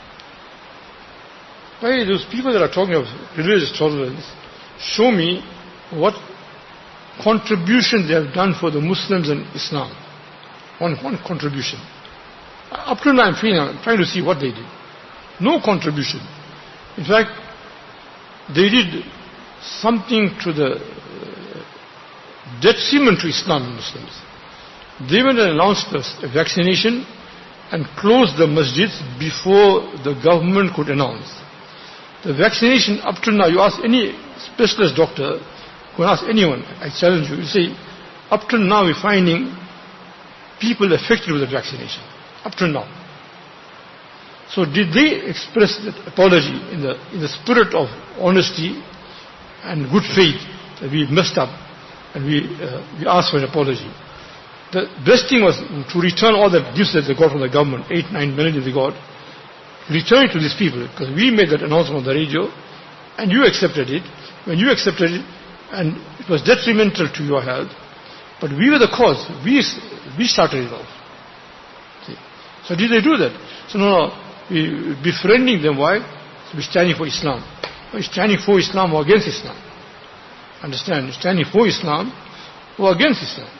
Why those people that are talking of religious tolerance, show me what contribution they have done for the Muslims and Islam. One contribution. Up to now I'm trying to see what they did. No contribution. In fact, they did something to the detriment to Islam and Muslims. They went and announced a vaccination and closed the masjids before the government could announce. The vaccination up to now, you ask any specialist doctor, you can ask anyone, I challenge you, you say, up to now we're finding people affected with the vaccination. Up to now. So did they express that apology in the spirit of honesty and good faith that we messed up and we asked for an apology? The best thing was to return all the gifts that they got from the government, 8-9 million they got, return it to these people, because we made that announcement on the radio and you accepted it. When you accepted it, and it was detrimental to your health, but we were the cause, we started it off. See? So did they do that? So no, we befriending them. Why? So we're standing for Islam. We're standing for Islam or against Islam. Understand? You're standing for Islam or against Islam.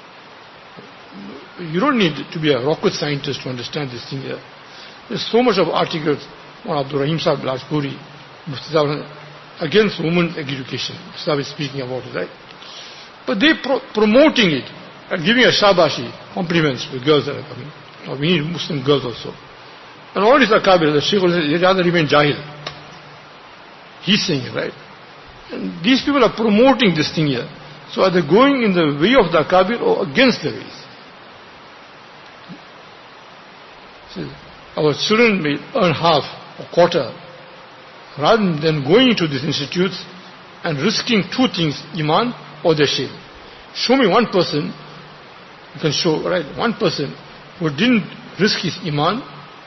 You don't need to be a rocket scientist to understand this thing here. There's so much of articles on Abdul Rahim Sahib Lajpuri against women's education. Sahib is speaking about it, right? But they promoting it and giving a shabashi, compliments to girls that are coming. We need Muslim girls also. And all these akabir, the Shaykh will say, they rather remain jahil. He's saying it, right? And these people are promoting this thing here. So are they going in the way of the akabir or against the ways? See, our children may earn half or quarter rather than going into these institutes and risking two things, iman or their shame. Show me one person, you can show, right, one person who didn't risk his iman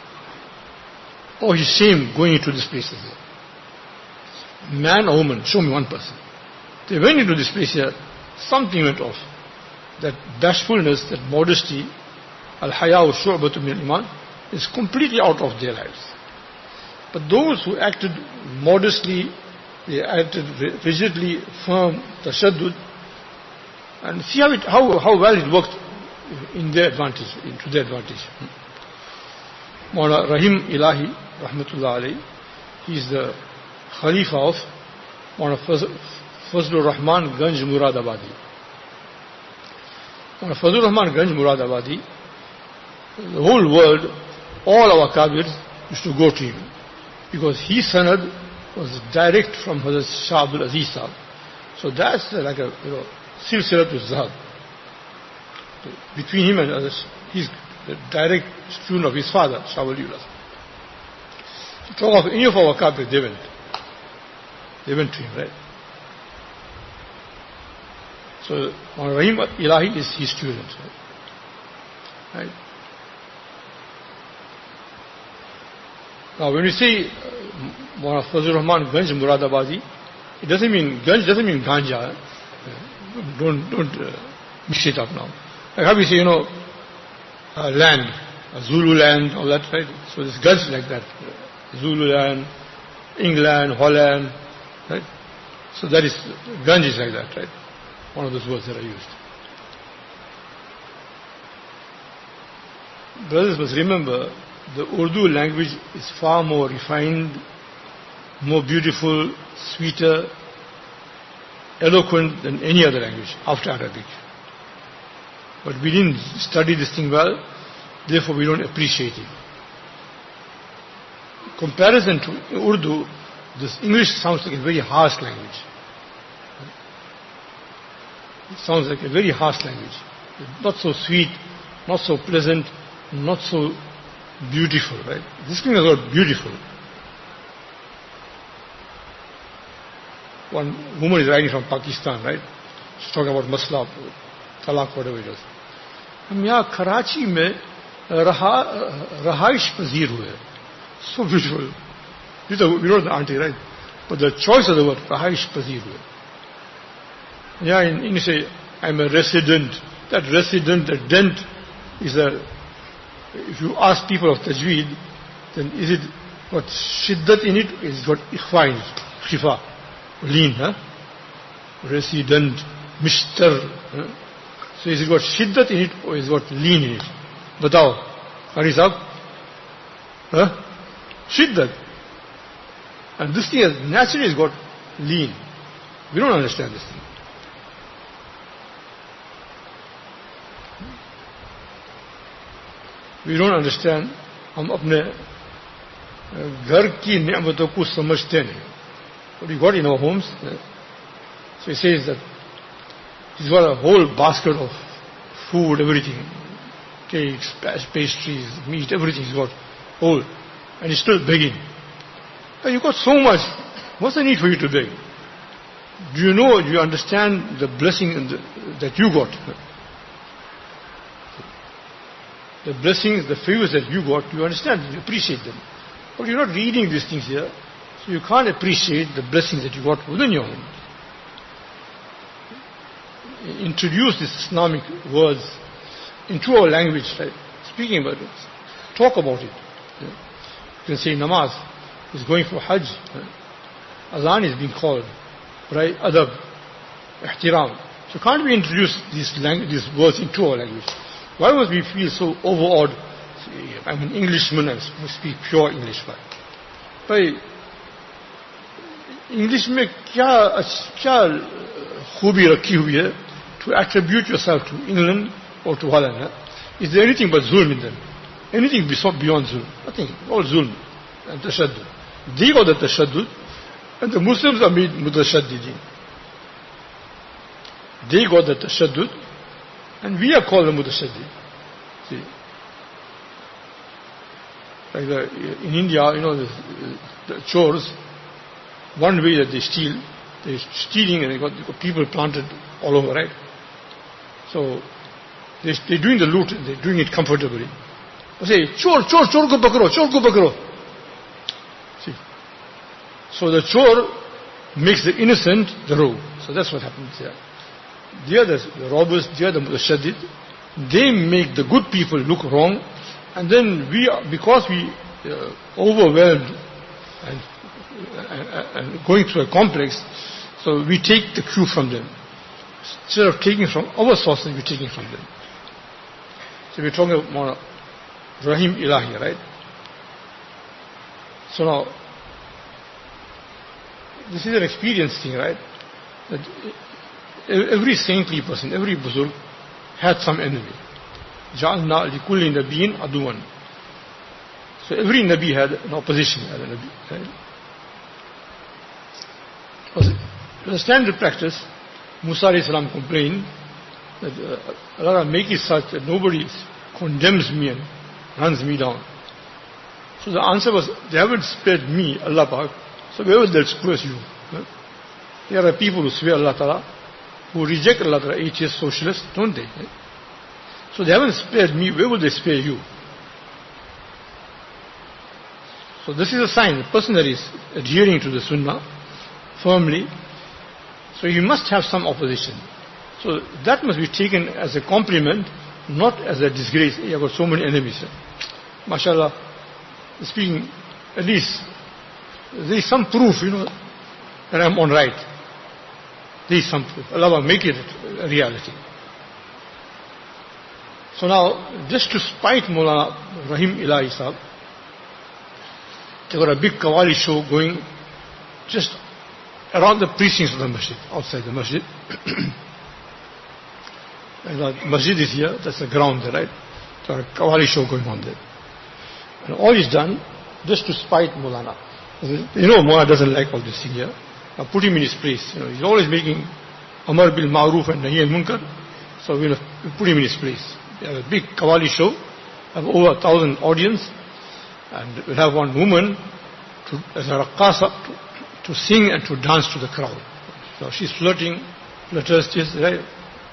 or his shame going into these places here. Man or woman, show me one person. They went into this place here, something went off. That bashfulness, that modesty, al-haya wa shu'batu min al-iman, is completely out of their lives. But those who acted modestly, they acted rigidly, firm, tashaddud, and see how well it worked in their advantage, to their advantage. Maulana Rahim Ilahi, rahmatullah alayhi, he is the Khalifa of Maulana Fazlur Rahman Ganj Muradabadi. Maulana Fazlur Rahman Ganj Muradabadi, the whole world, all our kabirs used to go to him, because his sanad was direct from Hazrat Shah Abdul Aziz Sahib. So that's like a silsilatul zahab. Between him and others, he's the direct student of his father, Shah Waliullah. To talk of any of our kabir, they went to him, right? So Rahim Ilahi is his student, right? Now when we say Maulana Fazlur Rahman Ganj Muradabadi, it doesn't mean Ganj, doesn't mean ganja. Don't mix it up now. Like how we say, land, Zulu land, all that, right? So this Ganj like that, Zulu land, England, Holland, right? So that is Ganj is like that, right? One of those words that are used. Brothers must remember, the Urdu language is far more refined, more beautiful, sweeter, eloquent than any other language after Arabic. But we didn't study this thing well, therefore we don't appreciate it. In comparison to Urdu, this English sounds like a very harsh language. It sounds like a very harsh language. Not so sweet, not so pleasant, not so beautiful, right? This thing is not beautiful. One woman is writing from Pakistan, right? She's talking about masla, talaq, whatever it is. हम यहाँ कराची में रहाइश पजीर हुए. So beautiful. We know the auntie, right? But the choice of the word, रहाइश पजीर हुए. Yeah, in English say, I'm a resident. That resident, the dent, is a, if you ask people of tajweed, then is it got shiddat in it, or is it got ikhfa in it? Khifa, lean, huh? Resident, Mr. Huh? So is it got shiddat in it, or is it got lean in it? Batao. Qari Sahib? Huh? Shiddat. And this thing has naturally got lean. We don't understand this thing. We don't understand. हम अपने घर की नियामतों को समझते नहीं. What we got in our homes. So he says that he's got a whole basket of food, everything, cakes, pastries, meat, everything he's got whole, and he's still begging. But you got so much. What's the need for you to beg? Do you understand the blessing that you got? The blessings, the favors that you got, you understand, you appreciate them. But you're not reading these things here, so you can't appreciate the blessings that you got within your home. Introduce these Islamic words into our language, right? Speaking about it, talk about it. You can say namaz is going for Hajj. Azan is being called, right? Adab, ihtiram. So can't we introduce these words into our language? Why must we feel so overawed? I'm an Englishman, I speak pure English. But English में क्या खूबी रखी हुई है to attribute yourself to England or to Holland? Is there anything but zulm in them? Anything beyond zulm? Nothing. All zulm and tashaddud. They got the tashaddud, and the Muslims are made mutashaddidin. They got the tashaddud, and we are called the mutashaddid. See, like in India, the chores. One way that they steal, they're stealing, and they got people planted all over, right? So they're doing the loot, and they're doing it comfortably. They say, chor ko pakro. See, so the chor makes the innocent the rogue. So that's what happens here. They are the robbers, they are the mutashaddid. They make the good people look wrong, and then because we overwhelmed and going through a complex, so we take the cue from them. Instead of taking from our sources, we're taking from them. So we're talking about Rahim Ilahi, right? So now, this is an experience thing, right? That every saintly person, every buzurg had some enemy. Ja'alna likulli nabiyyin aduwan. So every nabi had an opposition, had a nabi, right? It was a standard practice. Musa alayhi salam complained that Allah make it such that nobody condemns me and runs me down. So the answer was, they haven't spared me, Allah Pak, so where will they spare you? There are people who swear Allah Ta'ala, who reject Allah Ta'ala, atheists, socialists, don't they? So they haven't spared me, where will they spare you? So this is a sign, the person that is adhering to the Sunnah firmly, so you must have some opposition. So that must be taken as a compliment, not as a disgrace. You have got so many enemies. MashaAllah, speaking, at least there is some proof, that I'm on right. There is some proof. Allah will make it a reality. So now, just to spite Maulana Rahim Ilahi Sahab, they got a big Qawwali show going just around the precincts of the masjid, outside the masjid. And the masjid is here, that's the ground there, right? So a Qawwali show going on there. And all is done just to spite Maulana. Maulana doesn't like all this thing here. Now put him in his place. He's always making Amar bil Ma'ruf and Nahi al-Munkar. So we'll put him in his place. We have a big Qawwali show, have over 1,000 audience, and we'll have one woman as a raqqasa to sing and to dance to the crowd. So she's flirting, flutters, just right,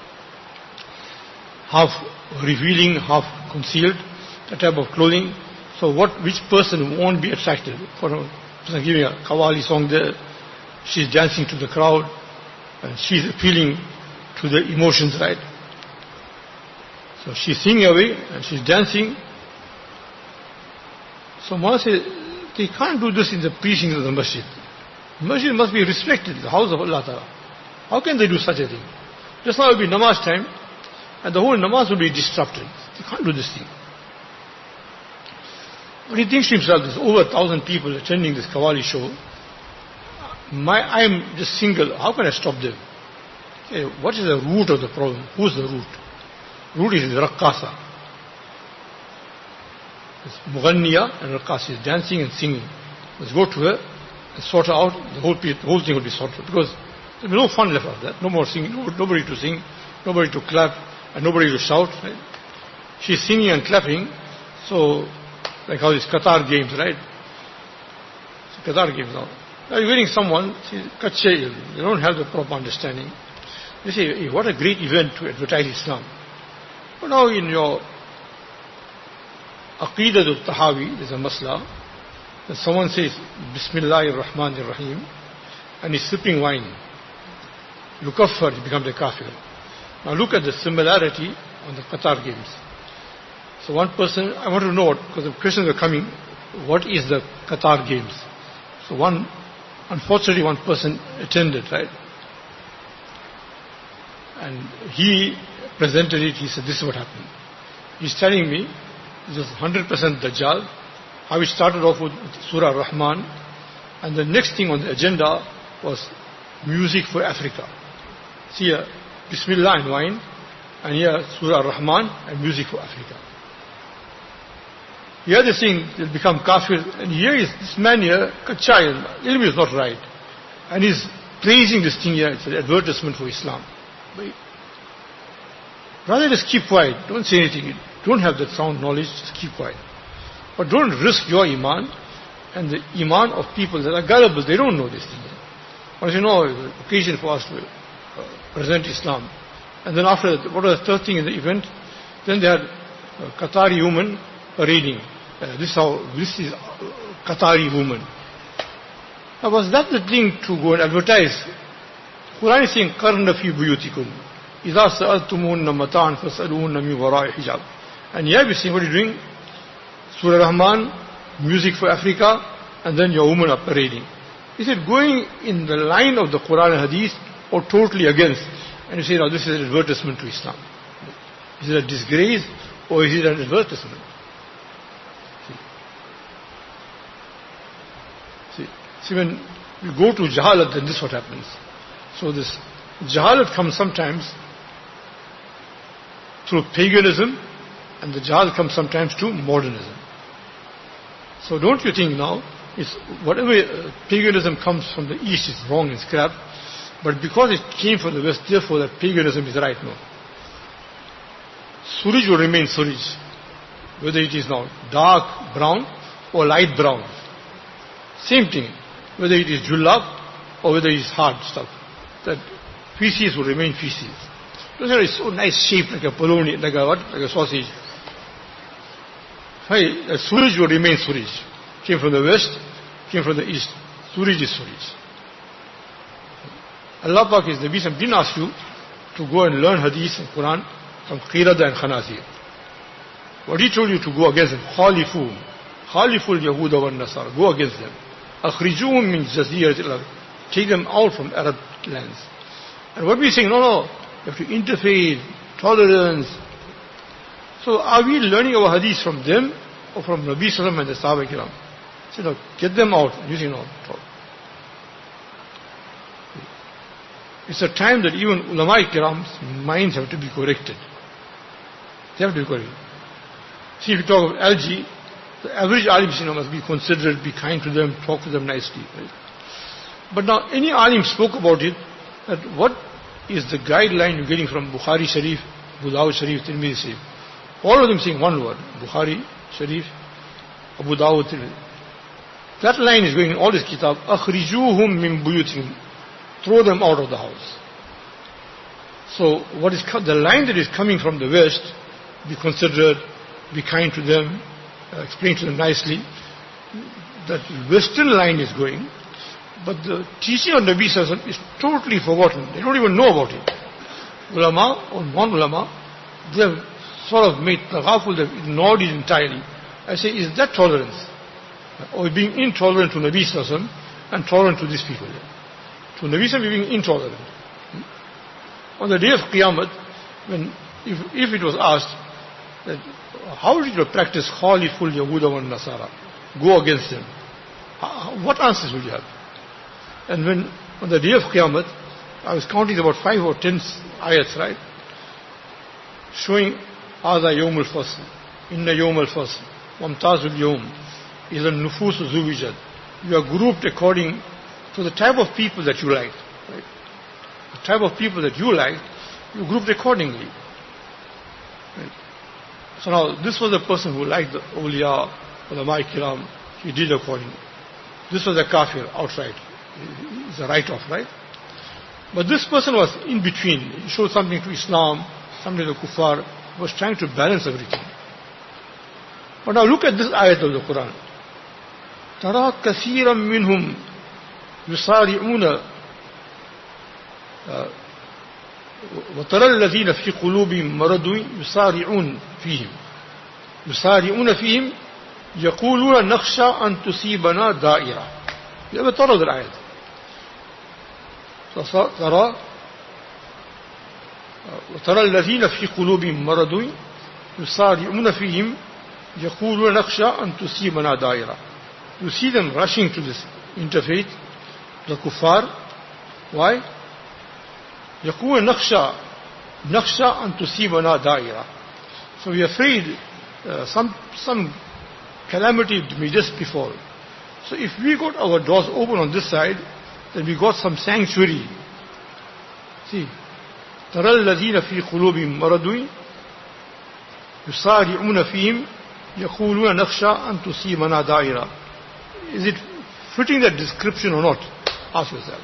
half revealing, half concealed, that type of clothing. So which person won't be attracted? For a person giving a Qawwali song there, she's dancing to the crowd, and she's appealing to the emotions, right? So she's singing away, and she's dancing. So Maulana says, they can't do this in the precincts of the masjid. Masjid must be respected, the house of Allah Ta'ala. How can they do such a thing? Just now it will be namaz time, and the whole namaz will be disrupted. They can't do this thing. But he thinks to himself, there's over 1,000 people attending this Qawwali show. I am just single, how can I stop them? Okay, what is the root of the problem? Who's the root? Root is the raqqasa. It's Mughanniya and Raqas is dancing and singing. Let's go to her and sort her out. The whole thing will be sorted. Because there'll be no fun left after that. No more singing. Nobody to sing. Nobody to clap. And nobody to shout. Right? She's singing and clapping. So, like how these Qatar games, right? It's Qatar games now. Now you're getting someone, they don't have the proper understanding. They say, hey, what a great event to advertise Islam. But now in your Aqidah al-Tahawi, there's a masla, that someone says, Bismillahir Rahmanir Rahim, and he's sipping wine. Yukaffar, he becomes a kafir. Now look at the similarity on the Qatar games. So one person, I want to know, because the questions are coming, what is the Qatar games? So unfortunately one person attended, right? And he presented it, he said, this is what happened. He's telling me, this is 100% Dajjal, how he started off with Surah Rahman, and the next thing on the agenda was music for Africa. See here, Bismillah and wine, and here Surah Rahman and music for Africa. Here they're saying they'll become kafir, and here is this man here, a child, ilm is not right. And he's praising this thing here, it's an advertisement for Islam. Rather just keep quiet, don't say anything, you don't have that sound knowledge, just keep quiet. But don't risk your iman and the iman of people that are gullible, they don't know this thing. Once you know, occasion for us to present Islam. And then after that, what was the third thing in the event? Then they had Qatari women parading. This is Qatari woman. Now was that the thing to go and advertise? Quran is saying, Qarna fi buyutikum. Idha sa'altumunna mata'an fas'alunna min wara'i hijab. And here we're saying, what are you doing? Surah Rahman, music for Africa, and then your women are parading. Is it going in the line of the Quran and Hadith or totally against? And you say, no, this is an advertisement to Islam. Is it a disgrace or is it an advertisement? See, when you go to Jahalat, then this is what happens. So this Jahalat comes sometimes through paganism, and the Jahalat comes sometimes to modernism. So don't you think now, it's whatever paganism comes from the East is wrong and scrap, but because it came from the West, therefore that paganism is right now. Suraj will remain Suraj, whether it is now dark brown or light brown. Same thing, whether it is jullab or whether it is hard stuff. That feces will remain feces. It's so nice shaped like a polony, like a sausage. Suraj will remain Suraj. Came from the West, came from the East. Suraj is Suraj. Allah Pak is Nabi Sam didn't ask you to go and learn Hadith and Quran from Qirada and Khanazir. What he told you to go against them, Khaliful Yahuda wa Nasara, go against them. Akhrijuhum min Jazirat al-Arab, take them out from Arab lands. And what we're saying, no, you have to interfaith, tolerance. So are we learning our Hadith from them or from Nabi Sallam and the Sahaba Kiram? So no, get them out. You say no. It's a time that even ulama kiram's minds have to be corrected. They have to be corrected. See, if you talk of algae, the average alim must be considerate, be kind to them, talk to them nicely. Right? But now, any alim spoke about it, that what is the guideline you're getting from Bukhari Sharif, Abu Dawud Sharif, Tirmidhi Sharif? All of them saying one word, Bukhari Sharif, Abu Dawud, Tirmidhi. That line is going in all this kitab, Akhrijuhum min buyutihim. Throw them out of the house. So what is the line that is coming from the West, be considerate, be kind to them, explain to them nicely. That Western line is going, but the teaching of Nabi Sallallahu Alaihi Wasallam is totally forgotten. They don't even know about it. Ulama or non-ulama, they have sort of made taghaful, they have ignored it entirely. I say, is that tolerance? Or being intolerant to Nabi Sallallahu Alaihi Wasallam and tolerant to these people? To Nabi Sallallahu being intolerant. On the day of Qiyamah, when if it was asked that how did you practice Khaliful Yahuda wa Nasara, go against them, what answers would you have? And when on the day of Qiyamah, I was counting about 5 or 10 ayats, right, showing Hadha Yawmul Fasl, Inna Yawmul Fasl, وَامْتَازُ الْيَوْمِ إِذَا النُّفُوسُ زُوِّجَتْ. You are grouped according to the type of people that you like. Right? The type of people that you like, you grouped accordingly. Right? So now, this was a person who liked the awliya, ulama kiram, he did accordingly. This was a kafir, outright. It's a write-off, right? But this person was in between. He showed something to Islam, something to kuffar, was trying to balance everything. But now look at this ayat of the Quran. تَرَى كَثِيرًا مِّنْهُمْ يُسَارِعُونَ وَتَرَى الَّذِينَ فِي قُلُوبِهِمْ مَرَضٌ يُسَارِعُونَ فِيهِمْ يَقُولُونَ نَخْشَىٰ أَن تُصِيبَنَا دَائِرَةٌ. You ever thought of that ayat? ترى وترى الذين في قلوبهم مرض يسارعون فيهم يقولون نخشى أن تصيبنا دائرة. You see them rushing to this interfaith, the kuffar. Why? يقولون نخشى أن تصيبنا دائرة. So we are afraid some calamity may just befall. So if we got our doors open on this side, then we got some sanctuary. See, ترى الذين في قلوبهم مرض يسارعون فيهم يقولون نخشى أن تصيبنا دائرة. Is it fitting that description or not? Ask yourself.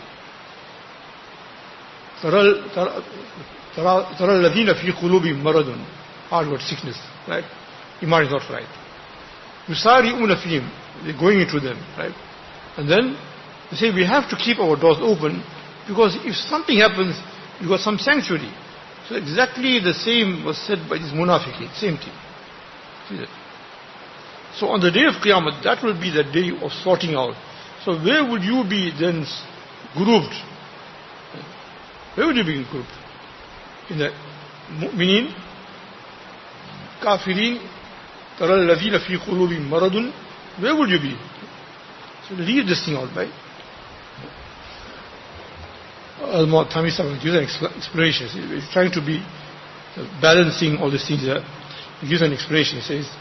ترى الذين في قلوبهم مرض. Hard word, sickness, right? Iman is not right. يسارعون فيهم, they're going into them, right? And then they say we have to keep our doors open because if something happens, you got some sanctuary. So exactly the same was said by these munafiqeen, same thing. See that? So on the day of Qiyamah, that will be the day of sorting out. So where would you be then grouped? Where would you be grouped? In the mu'minin, kafirin, tara alladhina fi qulubihim maradun. Where would you be? So read this thing out, right? Al-Mu'tamisa will give an explanation. He's trying to be balancing all these things here. He gives an explanation. He says,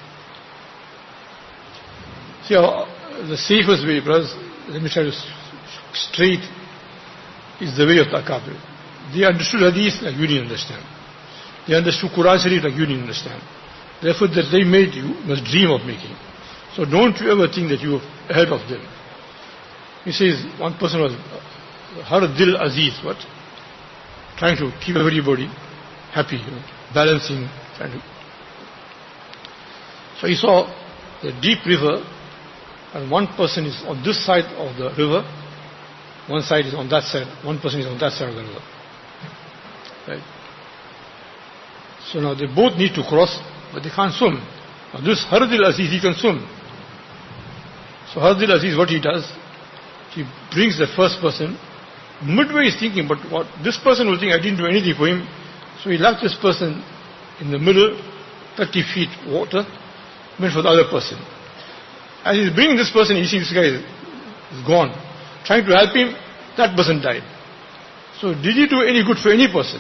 see how the safest way, brothers, let me try to straight, is the way of the Akabir. They understood Hadith like you didn't understand. They understood Quran Sharif like you didn't understand. Therefore, that they made, you must dream of making. So don't you ever think that you are ahead of them. He says, one person was Dil Aziz, what? Trying to keep everybody happy, balancing, trying to. So he saw the deep river, and one person is on this side of the river, one side is on that side, one person is on that side of the river. Right? So now they both need to cross, but they can't swim. Now this Dil Aziz, he can swim. So Dil Aziz, what he does, he brings the first person. Midway he's thinking, but what this person will think, I didn't do anything for him. So he left this person in the middle, 30 feet water, meant for the other person. As he's bringing this person, he sees this guy is gone. Trying to help him, that person died. So did he do any good for any person?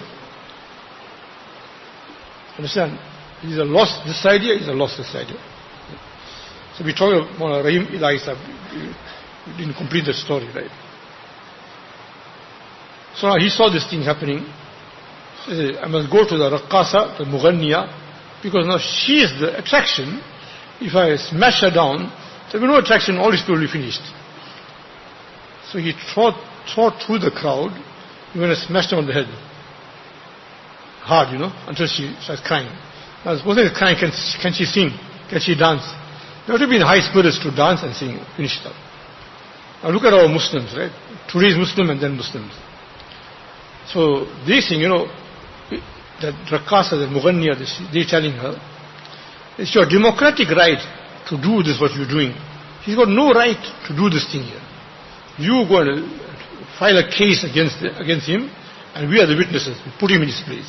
Understand? He's a lost this side here, he's a lost this side here. So we talk about Rahim Ilahi, we didn't complete the story, right? So now he saw this thing happening. He said, I must go to the Raqqasa, the Mughanniya, because now she is the attraction. If I smash her down, there will be no attraction, all these people will be finished. So he trod through the crowd, he went and smashed her on the head. Hard, until she starts crying. Now suppose she's crying, can she sing? Can she dance? You have to be in high spirits to dance and sing, finish it up. Now look at our Muslims, right? Today's Muslim and then Muslims. So they sing, that Raqqasa, the Mughanniya, they're telling her, it's your democratic right to do this, what you're doing. He's got no right to do this thing here. You go and file a case against him, and we are the witnesses. We put him in his place.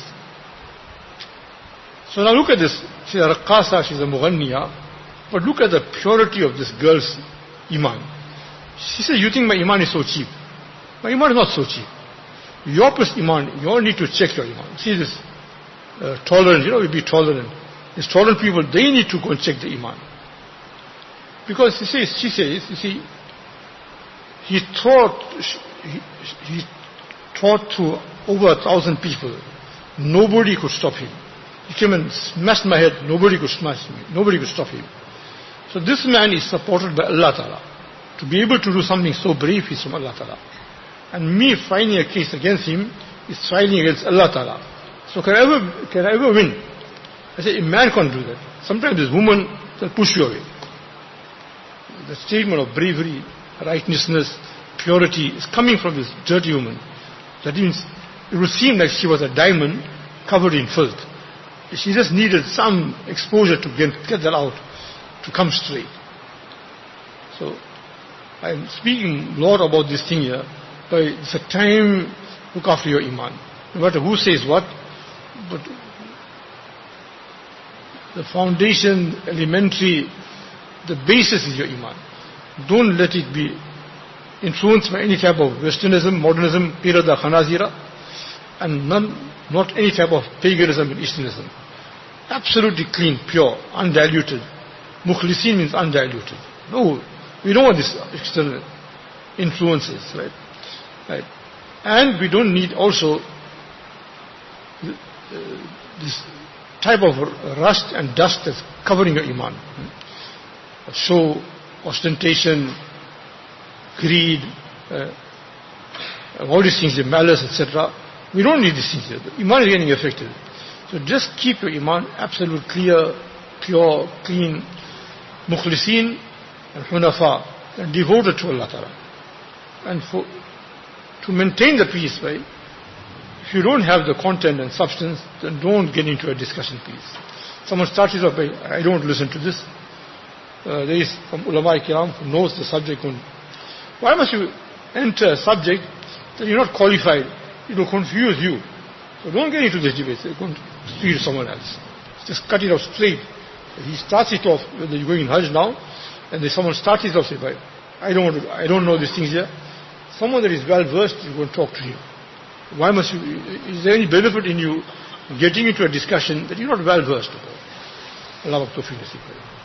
So now look at this. She's a Raqqasa, she's a Mughanniya, but look at the purity of this girl's Iman. She says, you think my Iman is so cheap. My Iman is not so cheap. Your plus Iman, you all need to check your Iman. See this tolerant, we be tolerant. These tolerant people, they need to go and check the Iman. Because she says, you see, he taught to over 1,000 people. Nobody could stop him. He came and smashed my head. Nobody could smash me. Nobody could stop him. So this man is supported by Allah Ta'ala. To be able to do something so brave is from Allah Ta'ala. And me filing a case against him is filing against Allah Ta'ala. So can I ever win? I say, a man can't do that. Sometimes this woman will push you away. The statement of bravery, righteousness, purity is coming from this dirty woman. That means it would seem like she was a diamond covered in filth. She just needed some exposure to get that out, to come straight. So I'm speaking a lot about this thing here, but it's a time, look after your iman. No matter who says what, but the foundation, elementary, the basis is your iman. Don't let it be influenced by any type of westernism, modernism, pirada, khanazira, and not any type of paganism and Easternism. Absolutely clean, pure, undiluted. Mukhlisin means undiluted. No, we don't want this external influences, right? Right. And we don't need also this type of rust and dust that's covering your iman. Show, ostentation, greed, all these things, the malice, etc. We don't need these things here. The iman is getting affected. So just keep your iman absolute, clear, pure, clean, mukhlisin and hunafa, and devoted to Allah Ta'ala. And to maintain the peace, right? If you don't have the content and substance, then don't get into a discussion, please. Someone starts it off by, I don't listen to this. There is some ulama kiram who knows the subject. Why must you enter a subject that you're not qualified? It will confuse you. So don't get into this debate. You're going to speak to someone else. Just cut it off straight. He starts it off, whether you're going in Hajj now, and then someone starts it off, say, I don't know these things here. Someone that is well versed is going to talk to you. Why must you? Is there any benefit in you getting into a discussion that you're not well versed about? Allah Tawfiq Nasib.